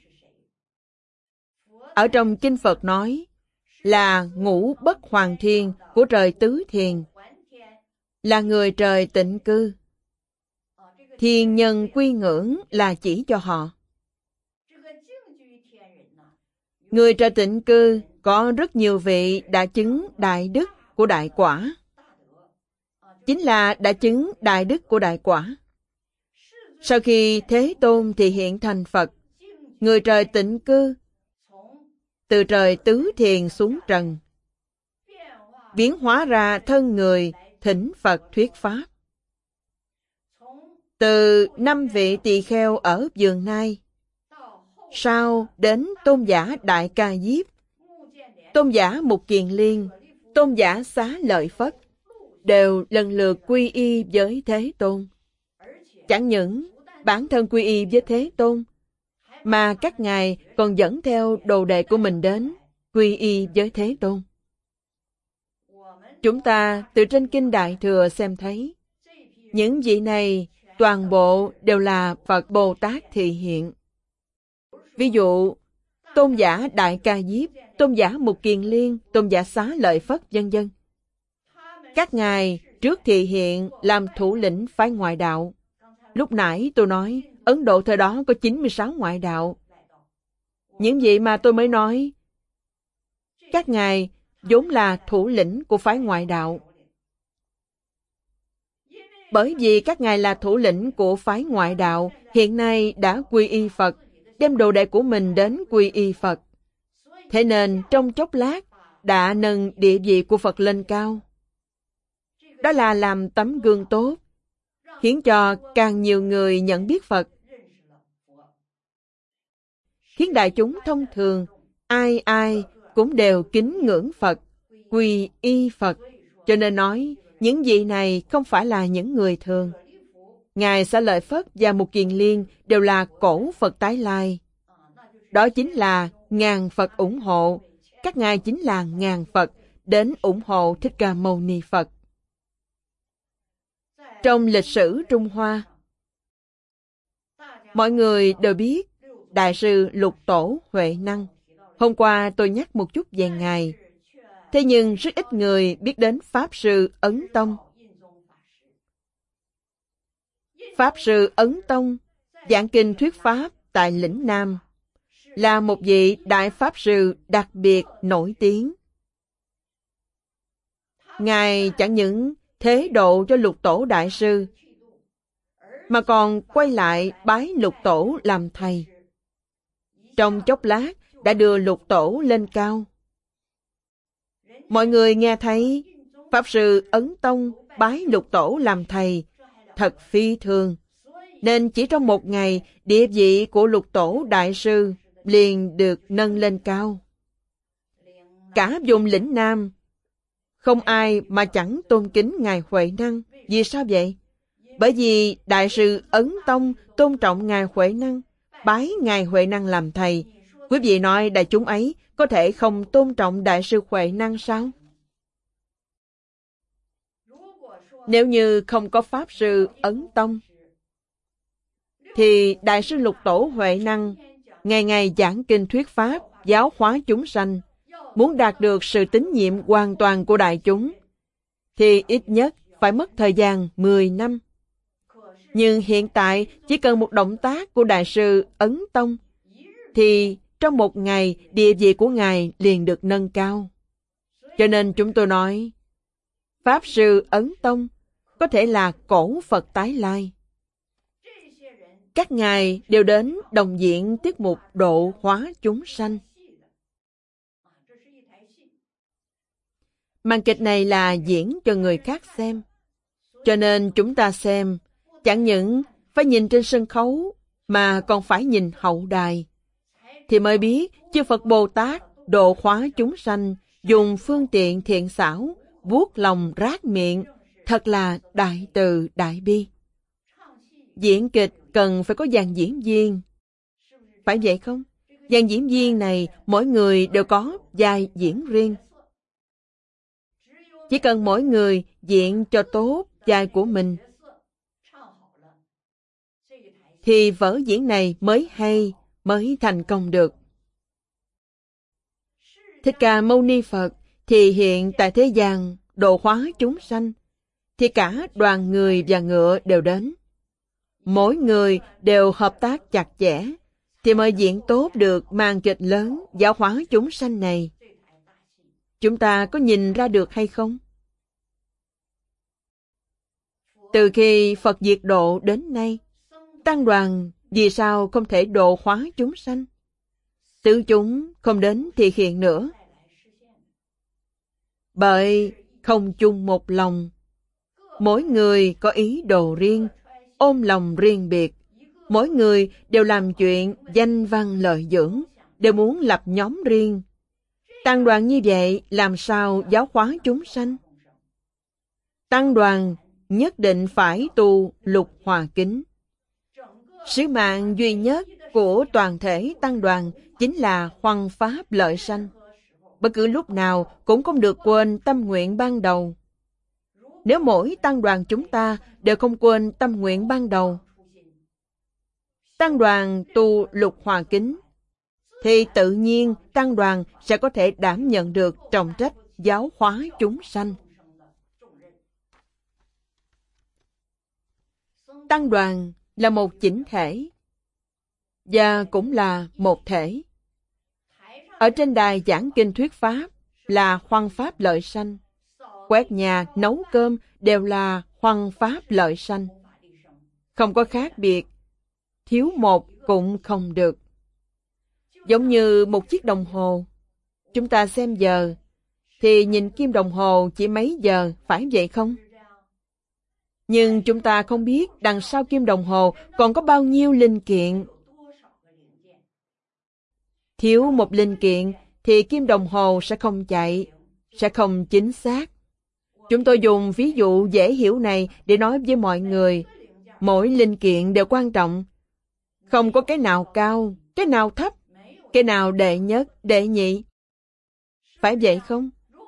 Ở trong Kinh Phật nói là ngũ bất hoàng thiên của trời tứ thiền, là người trời tịnh cư. Thiên nhân quy ngưỡng là chỉ cho họ. Người trời tịnh cư có rất nhiều vị đã chứng đại đức của đại quả. Chính là đã chứng đại đức của đại quả. Sau khi Thế Tôn thị hiện thành Phật, người trời tịnh cư từ trời tứ thiền xuống trần, biến hóa ra thân người thỉnh Phật thuyết pháp. Từ 5 vị tỳ kheo ở Vườn Nai, sau đến tôn giả Đại Ca Diếp, tôn giả Mục Kiền Liên, tôn giả Xá Lợi Phất, đều lần lượt quy y với Thế Tôn. Chẳng những bản thân quy y với Thế Tôn, mà các ngài còn dẫn theo đồ đệ của mình đến quy y với Thế Tôn. Chúng ta từ trên Kinh Đại Thừa xem thấy, những vị này toàn bộ đều là Phật Bồ Tát thị hiện. Ví dụ, tôn giả Đại Ca Diếp, tôn giả Mục Kiền Liên, tôn giả Xá Lợi Phất, vân vân. Các ngài trước thị hiện làm thủ lĩnh phái ngoại đạo. Lúc nãy tôi nói, Ấn Độ thời đó có 96 ngoại đạo. Những vị mà tôi mới nói, các ngài vốn là thủ lĩnh của phái ngoại đạo. Bởi vì các ngài là thủ lĩnh của phái ngoại đạo, hiện nay đã quy y Phật, đem đồ đệ của mình đến quy y Phật. Thế nên trong chốc lát đã nâng địa vị của Phật lên cao. Đó là làm tấm gương tốt, khiến cho càng nhiều người nhận biết Phật. Khiến đại chúng thông thường, ai ai cũng đều kính ngưỡng Phật, quy y Phật. Cho nên nói, những vị này không phải là những người thường. Ngài Xá Lợi Phất và Mục Kiền Liên đều là cổ Phật tái lai. Đó chính là ngàn Phật ủng hộ. Các ngài chính là ngàn Phật đến ủng hộ Thích Ca Mâu Ni Phật. Trong lịch sử Trung Hoa, mọi người đều biết Đại sư Lục Tổ Huệ Năng. Hôm qua tôi nhắc một chút về Ngài. Thế nhưng rất ít người biết đến Pháp Sư Ấn Tông. Pháp Sư Ấn Tông giảng kinh thuyết Pháp tại lĩnh Nam, là một vị Đại Pháp Sư đặc biệt nổi tiếng. Ngài chẳng những thế độ cho Lục Tổ Đại Sư, mà còn quay lại bái Lục Tổ làm thầy. Trong chốc lát đã đưa Lục Tổ lên cao. Mọi người nghe thấy Pháp Sư Ấn Tông bái Lục Tổ làm thầy, thật phi thường. Nên chỉ trong một ngày, địa vị của Lục Tổ Đại Sư liền được nâng lên cao. Cả vùng lĩnh Nam, không ai mà chẳng tôn kính Ngài Huệ Năng. Vì sao vậy? Bởi vì Đại sư Ấn Tông tôn trọng Ngài Huệ Năng, bái Ngài Huệ Năng làm thầy. Quý vị nói đại chúng ấy có thể không tôn trọng Đại sư Huệ Năng sao? Nếu như không có Pháp Sư Ấn Tông, thì Đại sư Lục Tổ Huệ Năng ngày ngày giảng kinh thuyết pháp, giáo hóa chúng sanh, muốn đạt được sự tín nhiệm hoàn toàn của đại chúng, thì ít nhất phải mất thời gian 10 năm. Nhưng hiện tại chỉ cần một động tác của Đại sư Ấn Tông, thì trong một ngày địa vị của Ngài liền được nâng cao. Cho nên chúng tôi nói, Pháp Sư Ấn Tông có thể là cổ Phật tái lai. Các ngài đều đến đồng diễn tiết mục độ hóa chúng sanh. Màn kịch này là diễn cho người khác xem. Cho nên chúng ta xem, chẳng những phải nhìn trên sân khấu, mà còn phải nhìn hậu đài, thì mới biết chư Phật Bồ Tát độ hóa chúng sanh, dùng phương tiện thiện xảo, vuốt lòng rát miệng, thật là đại từ đại bi. Diễn kịch cần phải có dàn diễn viên. Phải vậy không? Dàn diễn viên này, mỗi người đều có vai diễn riêng. Chỉ cần mỗi người diễn cho tốt vai của mình, thì vở diễn này mới hay, mới thành công được. Thích Ca Mâu Ni Phật thì hiện tại thế gian độ hóa chúng sanh, thì cả đoàn người và ngựa đều đến. Mỗi người đều hợp tác chặt chẽ, thì mới diễn tốt được màn kịch lớn giáo hóa chúng sanh này. Chúng ta có nhìn ra được hay không? Từ khi Phật diệt độ đến nay, tăng đoàn vì sao không thể độ hóa chúng sanh? Tự chúng không đến thị hiện nữa. Bởi không chung một lòng, mỗi người có ý đồ riêng, ôm lòng riêng biệt. Mỗi người đều làm chuyện danh văn lợi dưỡng, đều muốn lập nhóm riêng. Tăng đoàn như vậy làm sao giáo hóa chúng sanh? Tăng đoàn nhất định phải tu lục hòa kính. Sứ mạng duy nhất của toàn thể tăng đoàn chính là hoằng pháp lợi sanh. Bất cứ lúc nào cũng không được quên tâm nguyện ban đầu. Nếu mỗi tăng đoàn chúng ta đều không quên tâm nguyện ban đầu, tăng đoàn tu lục hòa kính, thì tự nhiên tăng đoàn sẽ có thể đảm nhận được trọng trách giáo hóa chúng sanh. Tăng đoàn là một chỉnh thể, và cũng là một thể. Ở trên đài giảng kinh thuyết pháp là hoằng pháp lợi sanh, quét nhà nấu cơm đều là hoằng pháp lợi sanh. Không có khác biệt, thiếu một cũng không được. Giống như một chiếc đồng hồ, chúng ta xem giờ, thì nhìn kim đồng hồ chỉ mấy giờ, phải vậy không? Nhưng chúng ta không biết đằng sau kim đồng hồ còn có bao nhiêu linh kiện. Thiếu một linh kiện thì kim đồng hồ sẽ không chạy, sẽ không chính xác. Chúng tôi dùng ví dụ dễ hiểu này để nói với mọi người, mỗi linh kiện đều quan trọng. Không có cái nào cao, cái nào thấp, cái nào đệ nhất, đệ nhị. Phải vậy không?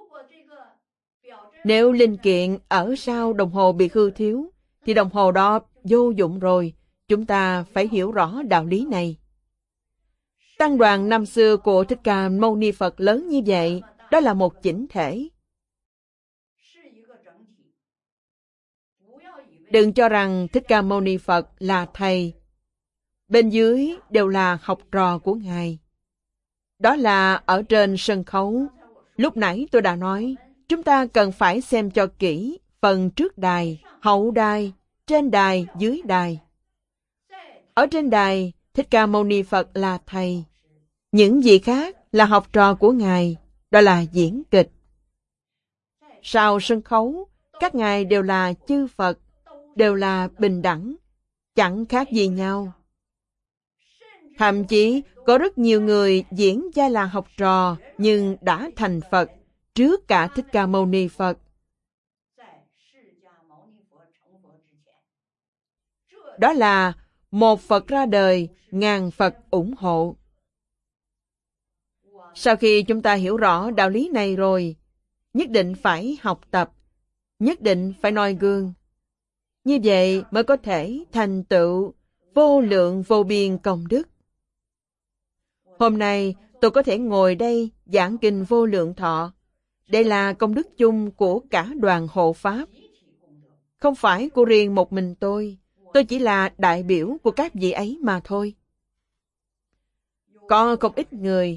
Nếu linh kiện ở sau đồng hồ bị hư thiếu, thì đồng hồ đó vô dụng rồi. Chúng ta phải hiểu rõ đạo lý này. Tăng đoàn năm xưa của Thích Ca Mâu Ni Phật lớn như vậy, đó là một chỉnh thể. Đừng cho rằng Thích Ca Mâu Ni Phật là thầy, bên dưới đều là học trò của Ngài. Đó là ở trên sân khấu. Lúc nãy tôi đã nói, chúng ta cần phải xem cho kỹ phần trước đài, hậu đài, trên đài, dưới đài. Ở trên đài, Thích Ca Mâu Ni Phật là thầy. Những vị khác là học trò của Ngài, đó là diễn kịch. Sau sân khấu, các ngài đều là chư Phật, đều là bình đẳng, chẳng khác gì nhau. Thậm chí có rất nhiều người diễn vai là học trò nhưng đã thành Phật trước cả Thích Ca Mâu Ni Phật. Đó là một Phật ra đời, ngàn Phật ủng hộ. Sau khi chúng ta hiểu rõ đạo lý này rồi, nhất định phải học tập, nhất định phải noi gương. Như vậy mới có thể thành tựu vô lượng vô biên công đức. Hôm nay tôi có thể ngồi đây giảng kinh Vô Lượng Thọ. Đây là công đức chung của cả đoàn hộ Pháp. Không phải của riêng một mình tôi chỉ là đại biểu của các vị ấy mà thôi. Có không ít người,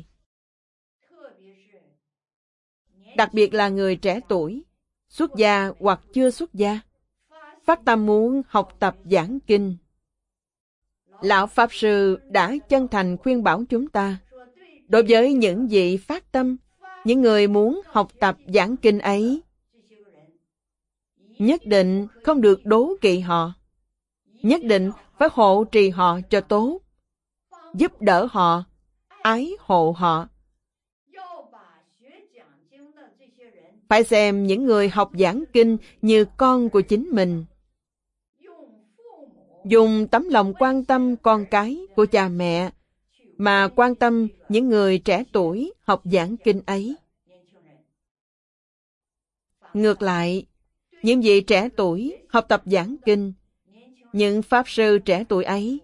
đặc biệt là người trẻ tuổi, xuất gia hoặc chưa xuất gia, phát tâm muốn học tập giảng kinh. Lão Pháp Sư đã chân thành khuyên bảo chúng ta, đối với những vị phát tâm, những người muốn học tập giảng kinh ấy, nhất định không được đố kỵ họ, nhất định phải hộ trì họ cho tốt, giúp đỡ họ, ái hộ họ. Phải xem những người học giảng kinh như con của chính mình, dùng tấm lòng quan tâm con cái của cha mẹ mà quan tâm những người trẻ tuổi học giảng kinh ấy. Ngược lại, những vị trẻ tuổi học tập giảng kinh, những Pháp Sư trẻ tuổi ấy,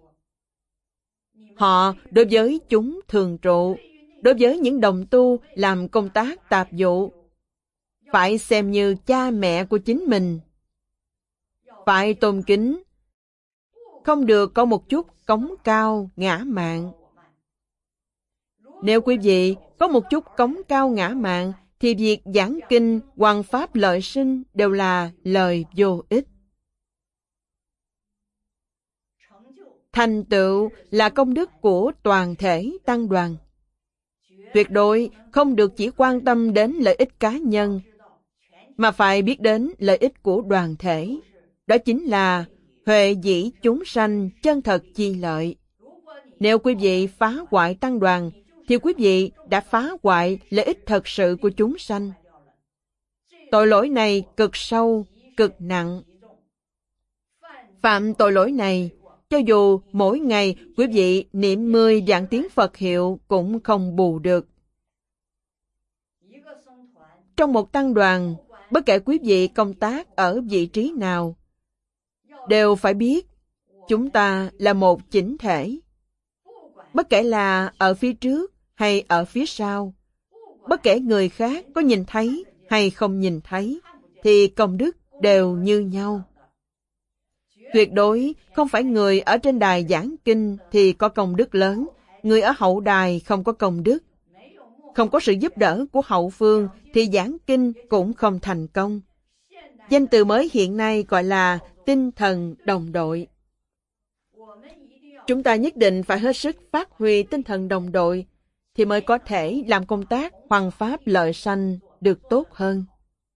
họ đối với chúng thường trụ, đối với những đồng tu làm công tác tạp vụ, phải xem như cha mẹ của chính mình, phải tôn kính, không được có một chút cống cao ngã mạn. Nếu quý vị có một chút cống cao ngã mạn, thì việc giảng kinh, hoằng pháp lợi sinh đều là lời vô ích. Thành tựu là công đức của toàn thể tăng đoàn. Tuyệt đối không được chỉ quan tâm đến lợi ích cá nhân, mà phải biết đến lợi ích của đoàn thể. Đó chính là huệ dĩ chúng sanh chân thật chi lợi. Nếu quý vị phá hoại tăng đoàn, thì quý vị đã phá hoại lợi ích thật sự của chúng sanh. Tội lỗi này cực sâu, cực nặng. Phạm tội lỗi này, cho dù mỗi ngày quý vị niệm 10 vạn tiếng Phật hiệu cũng không bù được. Trong một tăng đoàn, bất kể quý vị công tác ở vị trí nào, đều phải biết chúng ta là một chỉnh thể. Bất kể là ở phía trước hay ở phía sau, bất kể người khác có nhìn thấy hay không nhìn thấy, thì công đức đều như nhau. Tuyệt đối không phải người ở trên đài giảng kinh thì có công đức lớn, người ở hậu đài không có công đức. Không có sự giúp đỡ của hậu phương thì giảng kinh cũng không thành công. Danh từ mới hiện nay gọi là tinh thần đồng đội. Chúng ta nhất định phải hết sức phát huy tinh thần đồng đội thì mới có thể làm công tác hoằng pháp lợi sanh được tốt hơn.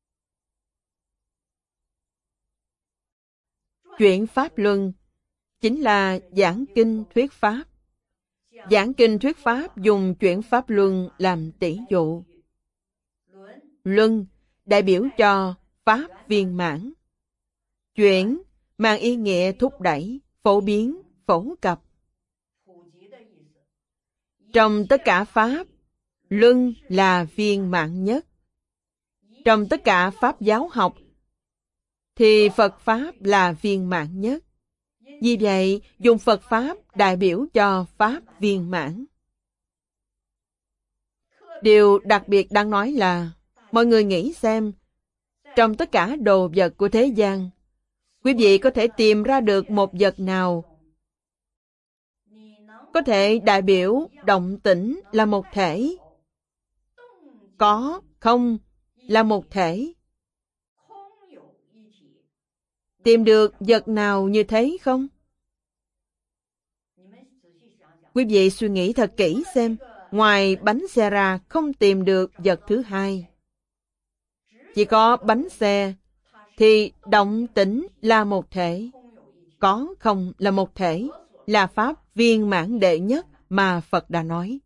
Chuyển Pháp Luân chính là giảng kinh thuyết Pháp. Giảng kinh thuyết Pháp dùng chuyển Pháp Luân làm tỷ dụ. Luân đại biểu cho Pháp viên mãn. Chuyển mang ý nghĩa thúc đẩy, phổ biến, phổ cập. Trong tất cả Pháp, Luân là viên mãn nhất. Trong tất cả Pháp giáo học, thì Phật Pháp là viên mãn nhất. Vì vậy, dùng Phật Pháp đại biểu cho Pháp viên mãn. Điều đặc biệt đáng nói là, mọi người nghĩ xem, trong tất cả đồ vật của thế gian, quý vị có thể tìm ra được một vật nào có thể đại biểu động tĩnh là một thể, có, không là một thể. Tìm được vật nào như thế không? Quý vị suy nghĩ thật kỹ xem, ngoài bánh xe ra không tìm được vật thứ hai. Chỉ có bánh xe, thì động tĩnh là một thể, có không là một thể, là pháp viên mãn đệ nhất mà Phật đã nói.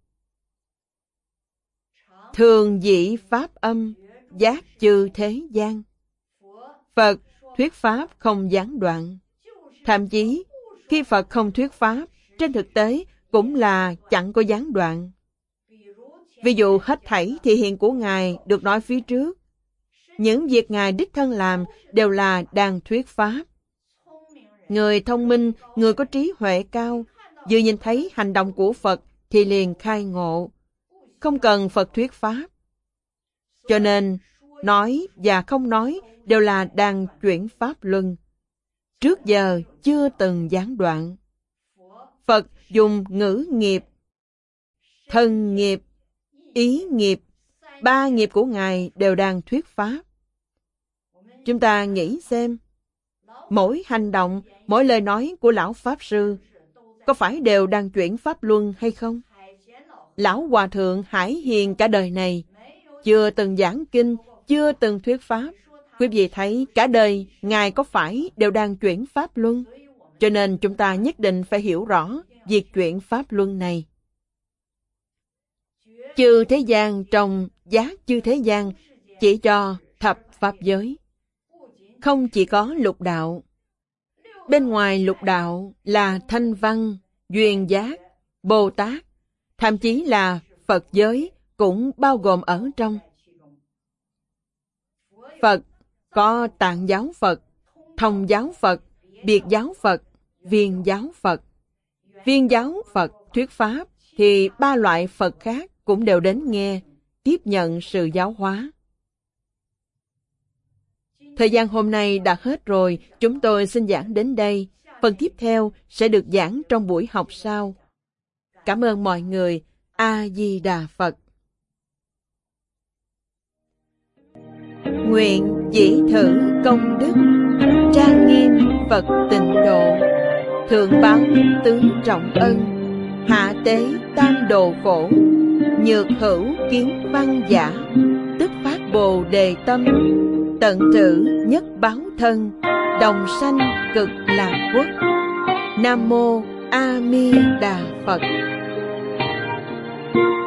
Thường dị pháp âm, giác chư thế gian. Phật thuyết pháp không gián đoạn. Thậm chí, khi Phật không thuyết pháp, trên thực tế cũng là chẳng có gián đoạn. Ví dụ hết thảy thị hiện của Ngài được nói phía trước. Những việc Ngài đích thân làm đều là đang thuyết pháp. Người thông minh, người có trí huệ cao, vừa nhìn thấy hành động của Phật thì liền khai ngộ. Không cần Phật thuyết pháp. Cho nên, nói và không nói đều là đang chuyển pháp luân. Trước giờ chưa từng gián đoạn. Phật dùng ngữ nghiệp, thân nghiệp, ý nghiệp, ba nghiệp của Ngài đều đang thuyết pháp. Chúng ta nghĩ xem, mỗi hành động, mỗi lời nói của Lão Pháp Sư có phải đều đang chuyển pháp luân hay không? Lão Hòa Thượng Hải Hiền cả đời này chưa từng giảng kinh, chưa từng thuyết pháp. Quý vị thấy cả đời Ngài có phải đều đang chuyển pháp luân? Cho nên chúng ta nhất định phải hiểu rõ việc chuyển pháp luân này. Chư thế gian trong giác chư thế gian chỉ cho thập pháp giới. Không chỉ có lục đạo. Bên ngoài lục đạo là thanh văn, duyên giác, Bồ Tát, thậm chí là Phật giới cũng bao gồm ở trong. Phật có Tạng giáo Phật, Thông giáo Phật, Biệt giáo Phật, Viên giáo Phật. Viên giáo Phật thuyết pháp thì ba loại Phật khác cũng đều đến nghe, tiếp nhận sự giáo hóa. Thời gian hôm nay đã hết rồi, chúng tôi xin giảng đến đây. Phần tiếp theo sẽ được giảng trong buổi học sau. Cảm ơn mọi người. A-di-đà Phật. Nguyện chỉ thử công đức, trang nghiêm Phật tịnh độ, thượng báo tứ trọng ân, hạ tế tam đồ khổ, nhược hữu kiến văn giả, tức phát bồ đề tâm, tận trữ nhất báo thân, đồng sanh cực lạc quốc. Nam mô A Di Đà Phật.